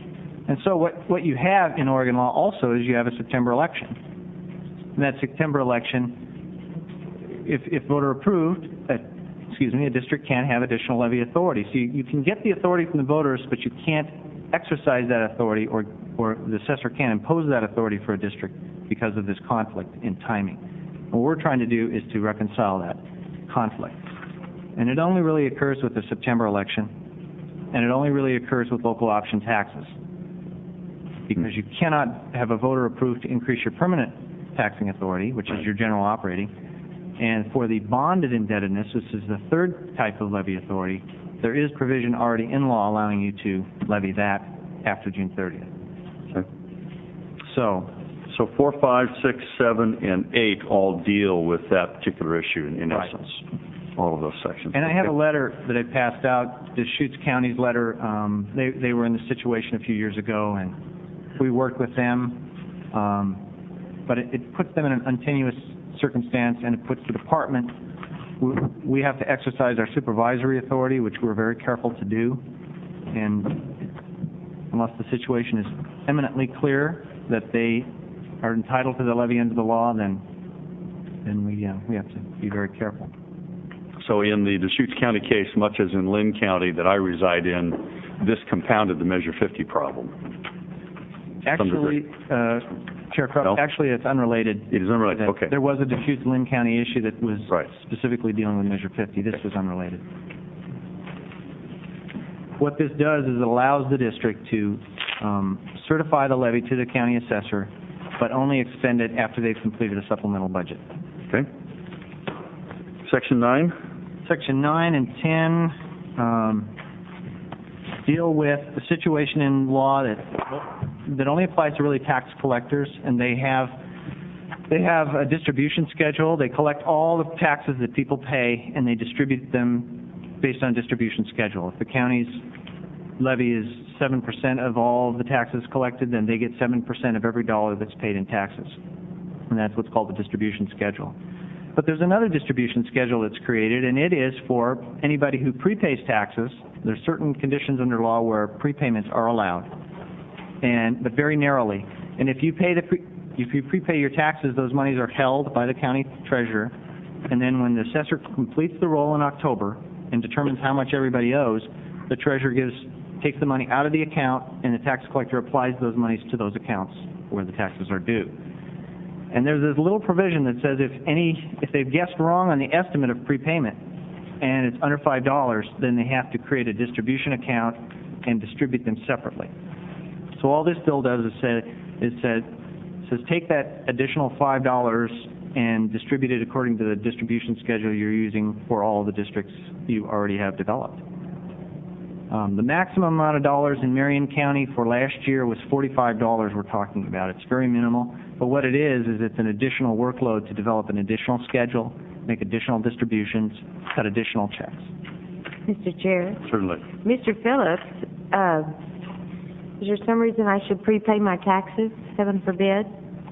And so what you have in Oregon law also is you have a September election. And that September election, if voter approved, a district can have additional levy authority. So you can get the authority from the voters, but you can't exercise that authority, or the assessor can't impose that authority for a district because of this conflict in timing. What we're trying to do is to reconcile that conflict. And it only really occurs with the September election, and it only really occurs with local option taxes, because you cannot have a voter approved to increase your permanent taxing authority, which is your general operating. And for the bonded indebtedness, this is the third type of levy authority, there is provision already in law allowing you to levy that after June 30th. Okay. So 4, 5, 6, 7, and 8 all deal with that particular issue in Right. essence, all of those sections. And I have a letter that I passed out, Deschutes County's letter. They were in this situation a few years ago, and we worked with them. But it puts them in an untenuous circumstance, and it puts the department, we have to exercise our supervisory authority, which we're very careful to do. And unless the situation is eminently clear that they are entitled to the levy under the law, then we have to be very careful. So in the Deschutes County case, much as in Lynn County that I reside in, this compounded the Measure 50 problem. Actually, Chair Krupp, No? actually it's unrelated. It is unrelated, okay. There was a Deschutes-Lynn County issue that was Right. specifically dealing with Measure 50. This was unrelated. What this does is it allows the district to certify the levy to the county assessor, but only expend it after they've completed a supplemental budget. Okay. Section 9? Section 9 and 10 deal with the situation in law that only applies to really tax collectors, and they have a distribution schedule. They collect all the taxes that people pay, and they distribute them based on distribution schedule. If the county's levy is 7% of all the taxes collected, then they get 7% of every dollar that's paid in taxes. And that's what's called the distribution schedule. But there's another distribution schedule that's created, and it is for anybody who prepays taxes. There's certain conditions under law where prepayments are allowed, but very narrowly. And if you prepay your taxes, those monies are held by the county treasurer, and then when the assessor completes the roll in October and determines how much everybody owes, the treasurer takes the money out of the account, and the tax collector applies those monies to those accounts where the taxes are due. And there's this little provision that says if they've guessed wrong on the estimate of prepayment and it's under $5, then they have to create a distribution account and distribute them separately. So all this bill does is says take that additional $5 and distribute it according to the distribution schedule you're using for all the districts you already have developed. The maximum amount of dollars in Marion County for last year was $45 we're talking about. It's very minimal, but what it is it's an additional workload to develop an additional schedule, make additional distributions, cut additional checks. Mr. Chair. Certainly. Mr. Phillips, is there some reason I should prepay my taxes, heaven forbid?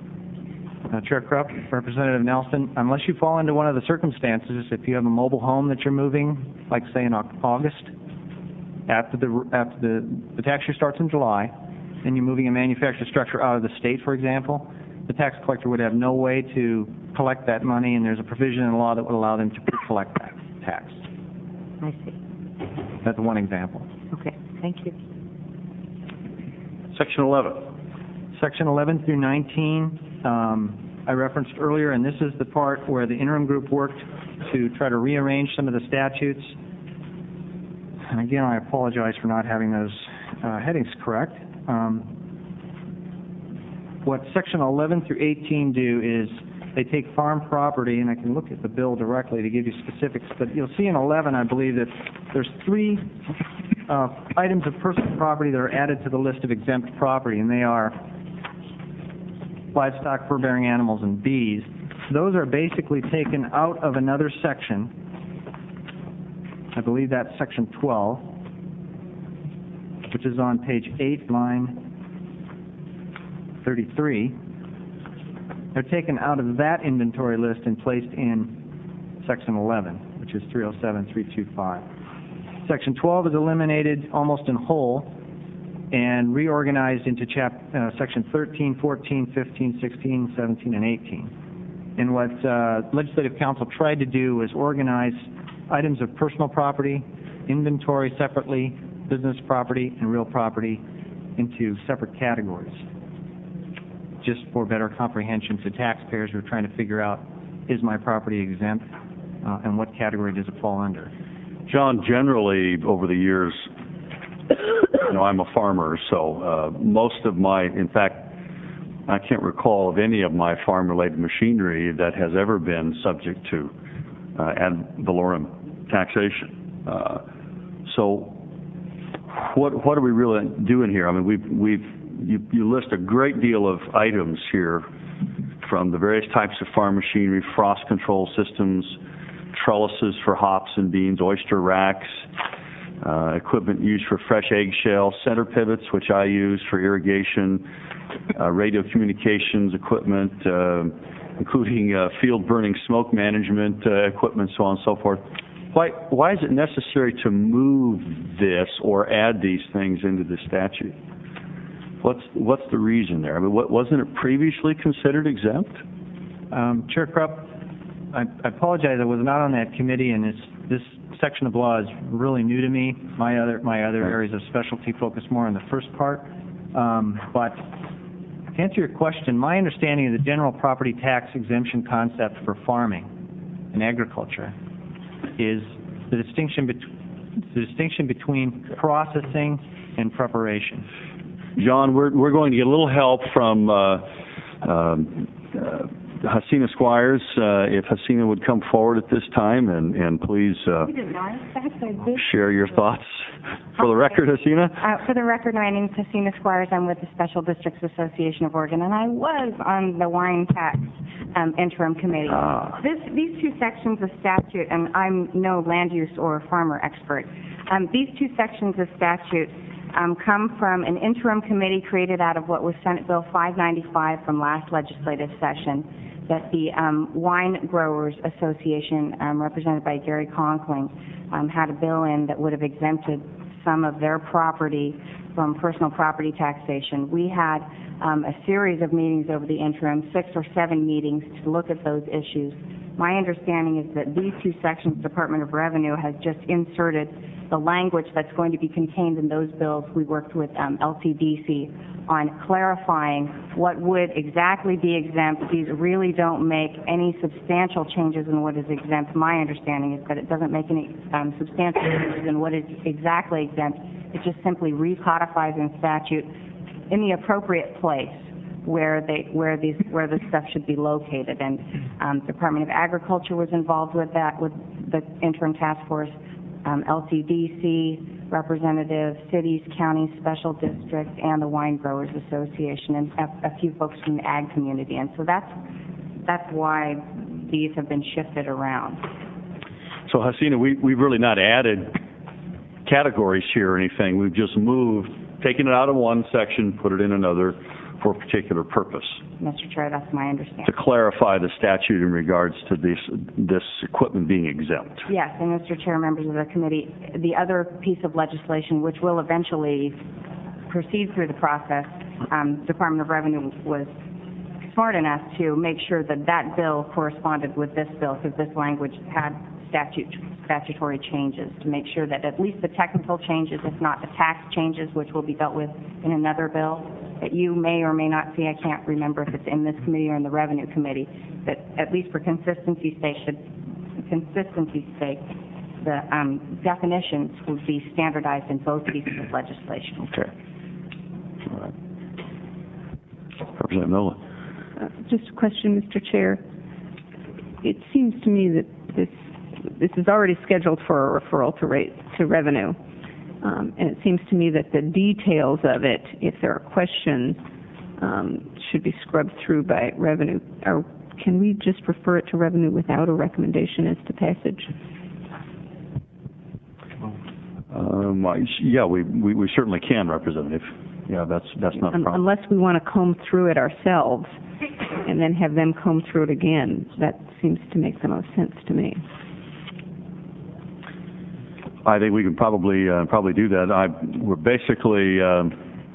Chair Krupp, Representative Nelson, unless you fall into one of the circumstances, if you have a mobile home that you're moving, like say in August, after the tax year starts in July, and you're moving a manufactured structure out of the state, for example, the tax collector would have no way to collect that money, and there's a provision in the law that would allow them to collect that tax. I see. That's one example. Okay, thank you. Section 11. Section 11 through 19, I referenced earlier, and this is the part where the interim group worked to try to rearrange some of the statutes. And again, I apologize for not having those headings correct. What Section 11 through 18 do is they take farm property, and I can look at the bill directly to give you specifics, but you'll see in 11, I believe, that there's 3 items of personal property that are added to the list of exempt property, and they are livestock, fur-bearing animals, and bees. Those are basically taken out of another section. I believe that's Section 12, which is on page 8, line 33. They're taken out of that inventory list and placed in Section 11, which is 307-325. Section 12 is eliminated almost in whole, and reorganized into Section 13, 14, 15, 16, 17, and 18. And what Legislative Council tried to do was organize items of personal property, inventory separately, business property, and real property into separate categories, just for better comprehension to taxpayers who are trying to figure out, is my property exempt, and what category does it fall under? John, generally, over the years, I'm a farmer, so most of in fact, I can't recall of any of my farm-related machinery that has ever been subject to ad valorem taxation. So what are we really doing here? I mean, you list a great deal of items here, from the various types of farm machinery, frost control systems, trellises for hops and beans, oyster racks, equipment used for fresh eggshell, center pivots, which I use for irrigation, radio communications equipment, including field burning smoke management equipment, so on and so forth. Why is it necessary to move this or add these things into the statute? What's the reason there? I mean, wasn't it previously considered exempt? Chair Krupp, I apologize. I was not on that committee, and this section of law is really new to me. My other areas of specialty focus more on the first part. But to answer your question, my understanding of the general property tax exemption concept for farming and agriculture is the distinction between processing and preparation. John, we're going to get a little help from Hasina Squires. If Hasina would come forward at this time and please share your thoughts. For the record, Hasina? For the record, my name is Hasina Squires. I'm with the Special Districts Association of Oregon, and I was on the wine tax interim committee. These two sections of statute, and I'm no land use or farmer expert, these two sections of statute come from an interim committee created out of what was Senate Bill 595 from last legislative session, that the Wine Growers Association, represented by Gary Conkling, had a bill in that would have exempted some of their property from personal property taxation. We had a series of meetings over the interim, 6 or 7 meetings to look at those issues. My understanding is that these two sections, Department of Revenue has just inserted the language that's going to be contained in those bills. We worked with LCDC on clarifying what would exactly be exempt. These really don't make any substantial changes in what is exempt. My understanding is that it doesn't make any substantial changes in what is exactly exempt. It just simply recodifies in statute in the appropriate place where this stuff should be located. And Department of Agriculture was involved with that, with the interim task force, LCDC representatives, cities, counties, special districts, and the Wine Growers Association, and a few folks from the ag community. And so that's why these have been shifted around. So Hasina, we've really not added categories here or anything. We've just moved, taken it out of one section, put it in another for a particular purpose. Mr. Chair, that's my understanding. To clarify the statute in regards to this equipment being exempt. Yes, and Mr. Chair, members of the committee, the other piece of legislation which will eventually proceed through the process, Department of Revenue was smart enough to make sure that that bill corresponded with this bill, because this language had statutory changes, to make sure that at least the technical changes, if not the tax changes, which will be dealt with in another bill, that you may or may not see, I can't remember if it's in this committee or in the Revenue Committee, that at least for consistency's sake, the definitions would be standardized in both pieces of legislation. Okay. All right. Representative Nolan. Just a question, Mr. Chair. It seems to me that this is already scheduled for a referral to Revenue. And it seems to me that the details of it, if there are questions, should be scrubbed through by Revenue. Or can we just refer it to Revenue without a recommendation as to passage? Yeah, we certainly can, Representative. Yeah, that's not a problem. Unless we want to comb through it ourselves and then have them comb through it again. That seems to make the most sense to me. I think we can probably do that. We're basically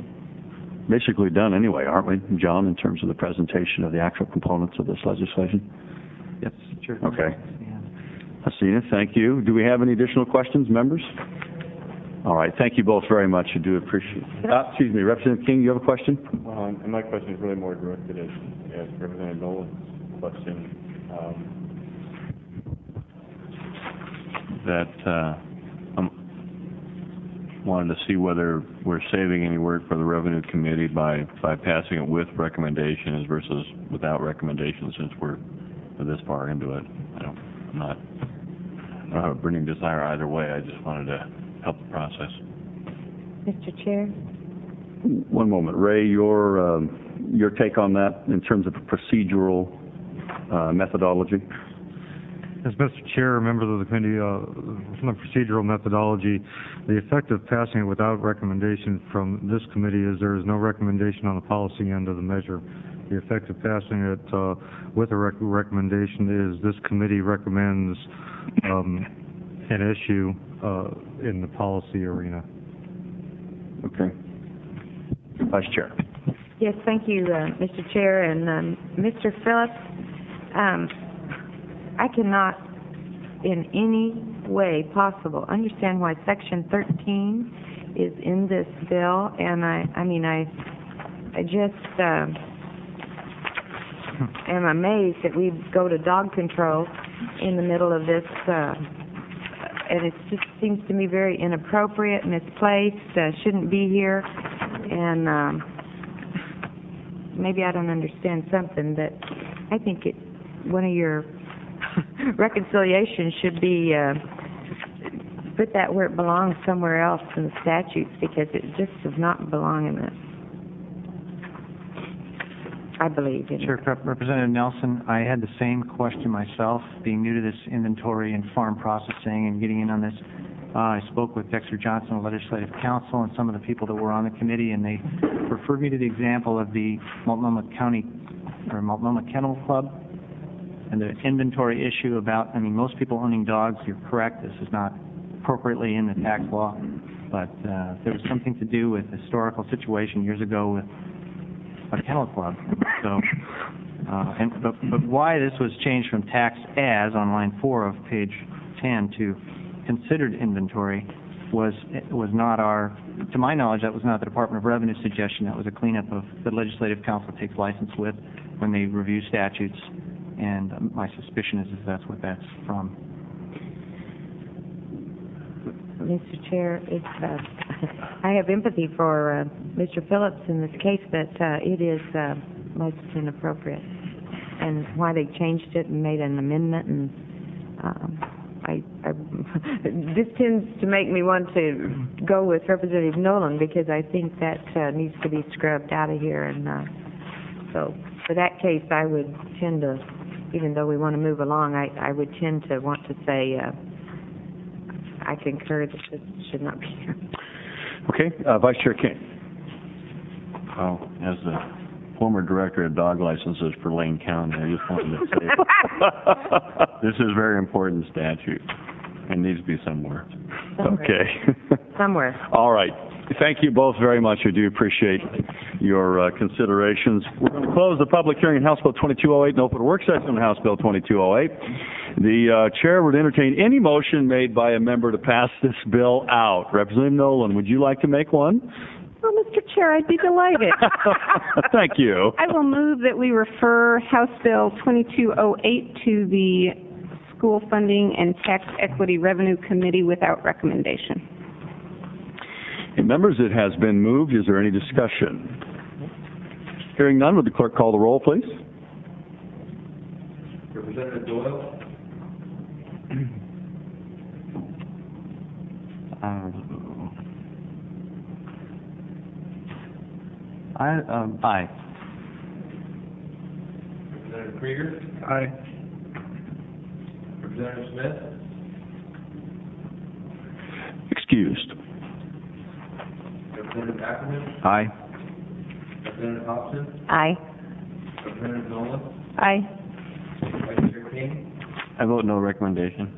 basically done anyway, aren't we, John, in terms of the presentation of the actual components of this legislation? Yes, sure. Okay. Yeah. Hasina, thank you. Do we have any additional questions, members? All right, thank you both very much. I do appreciate it. Excuse me, Representative King, you have a question? Well, and my question is really more directed at Representative Nolan's question. Wanted to see whether we're saving any work for the Revenue Committee by passing it with recommendations versus without recommendations, since we're this far into it. I don't have a burning desire either way. I just wanted to help the process. Mr. Chair? One moment. Ray, your take on that in terms of procedural methodology? As Mr. Chair, members of the committee, from the procedural methodology, the effect of passing it without recommendation from this committee is there is no recommendation on the policy end of the measure. The effect of passing it with a recommendation is this committee recommends an issue in the policy arena. Okay. Vice Chair. Yes, thank you, Mr. Chair. And Mr. Phillips, I cannot in any way possible understand why Section 13 is in this bill, and I just am amazed that we go to dog control in the middle of this, and it just seems to me very inappropriate, misplaced, shouldn't be here, and maybe I don't understand something, but I think one of your reconciliation should be put that where it belongs somewhere else in the statutes, because it just does not belong in this. I believe. Sure, Representative Nelson, I had the same question myself, being new to this inventory and farm processing and getting in on this. I spoke with Dexter Johnson, the Legislative Council, and some of the people that were on the committee, and they referred me to the example of the Multnomah Kennel Club and the inventory issue about, most people owning dogs, you're correct, this is not appropriately in the tax law, but there was something to do with a historical situation years ago with a kennel club. So, but why this was changed from taxed as on line 4 of page 10 to considered inventory was not to my knowledge, that was not the Department of Revenue suggestion. That was a cleanup of the Legislative Council takes license with when they review statutes, and my suspicion is that's what that's from. Mr. Chair, I have empathy for Mr. Phillips in this case, but it is most inappropriate, and why they changed it and made an amendment, and this tends to make me want to go with Representative Nolan, because I think that needs to be scrubbed out of here, and so for that case I would tend to, even though we want to move along, I would tend to want to say I concur that this should not be here. Okay, Vice Chair King. Well, as the former director of dog licenses for Lane County, I just wanted to say this is a very important statute. It needs to be somewhere. Okay. Somewhere. All right. Thank you both very much. I do appreciate your considerations. We're going to close the public hearing on House Bill 2208 and open a work session on House Bill 2208. The chair would entertain any motion made by a member to pass this bill out. Representative Nolan, would you like to make one? Well, Mr. Chair, I'd be delighted. Thank you. I will move that we refer House Bill 2208 to the School Funding and Tax Equity Revenue Committee without recommendation. Hey, members, it has been moved. Is there any discussion? Hearing none, would the clerk call the roll, please? Representative Doyle? Aye. Representative Krieger? Aye. Representative Smith? Excused. Representative Ackerman? Aye. Representative Hobson? Aye. Representative Nolan? Aye. Vice Chair King? I vote no recommendation.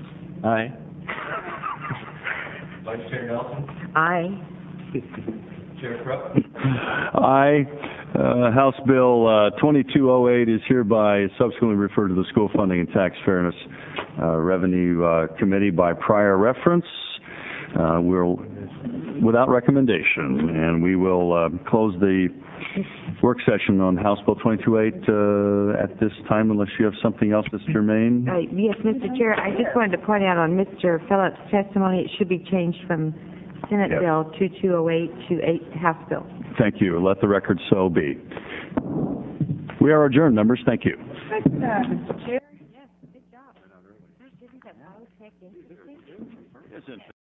Aye. Vice Chair Nelson? Aye. Chair Krupp. Aye. House Bill 2208 is hereby subsequently referred to the School Funding and Tax Fairness Revenue Committee by prior reference. We're without recommendation, and we will close the work session on House Bill 2208 at this time, unless you have something else, Mr. Germain. Yes, Mr. Chair, I just wanted to point out on Mr. Phillips' testimony, it should be changed from Senate Yep. Bill 2208 to House Bill. Thank you. Let the record so be. We are adjourned, members. Thank you. Mr. Chair? Yes, good job. Isn't that biotech interesting?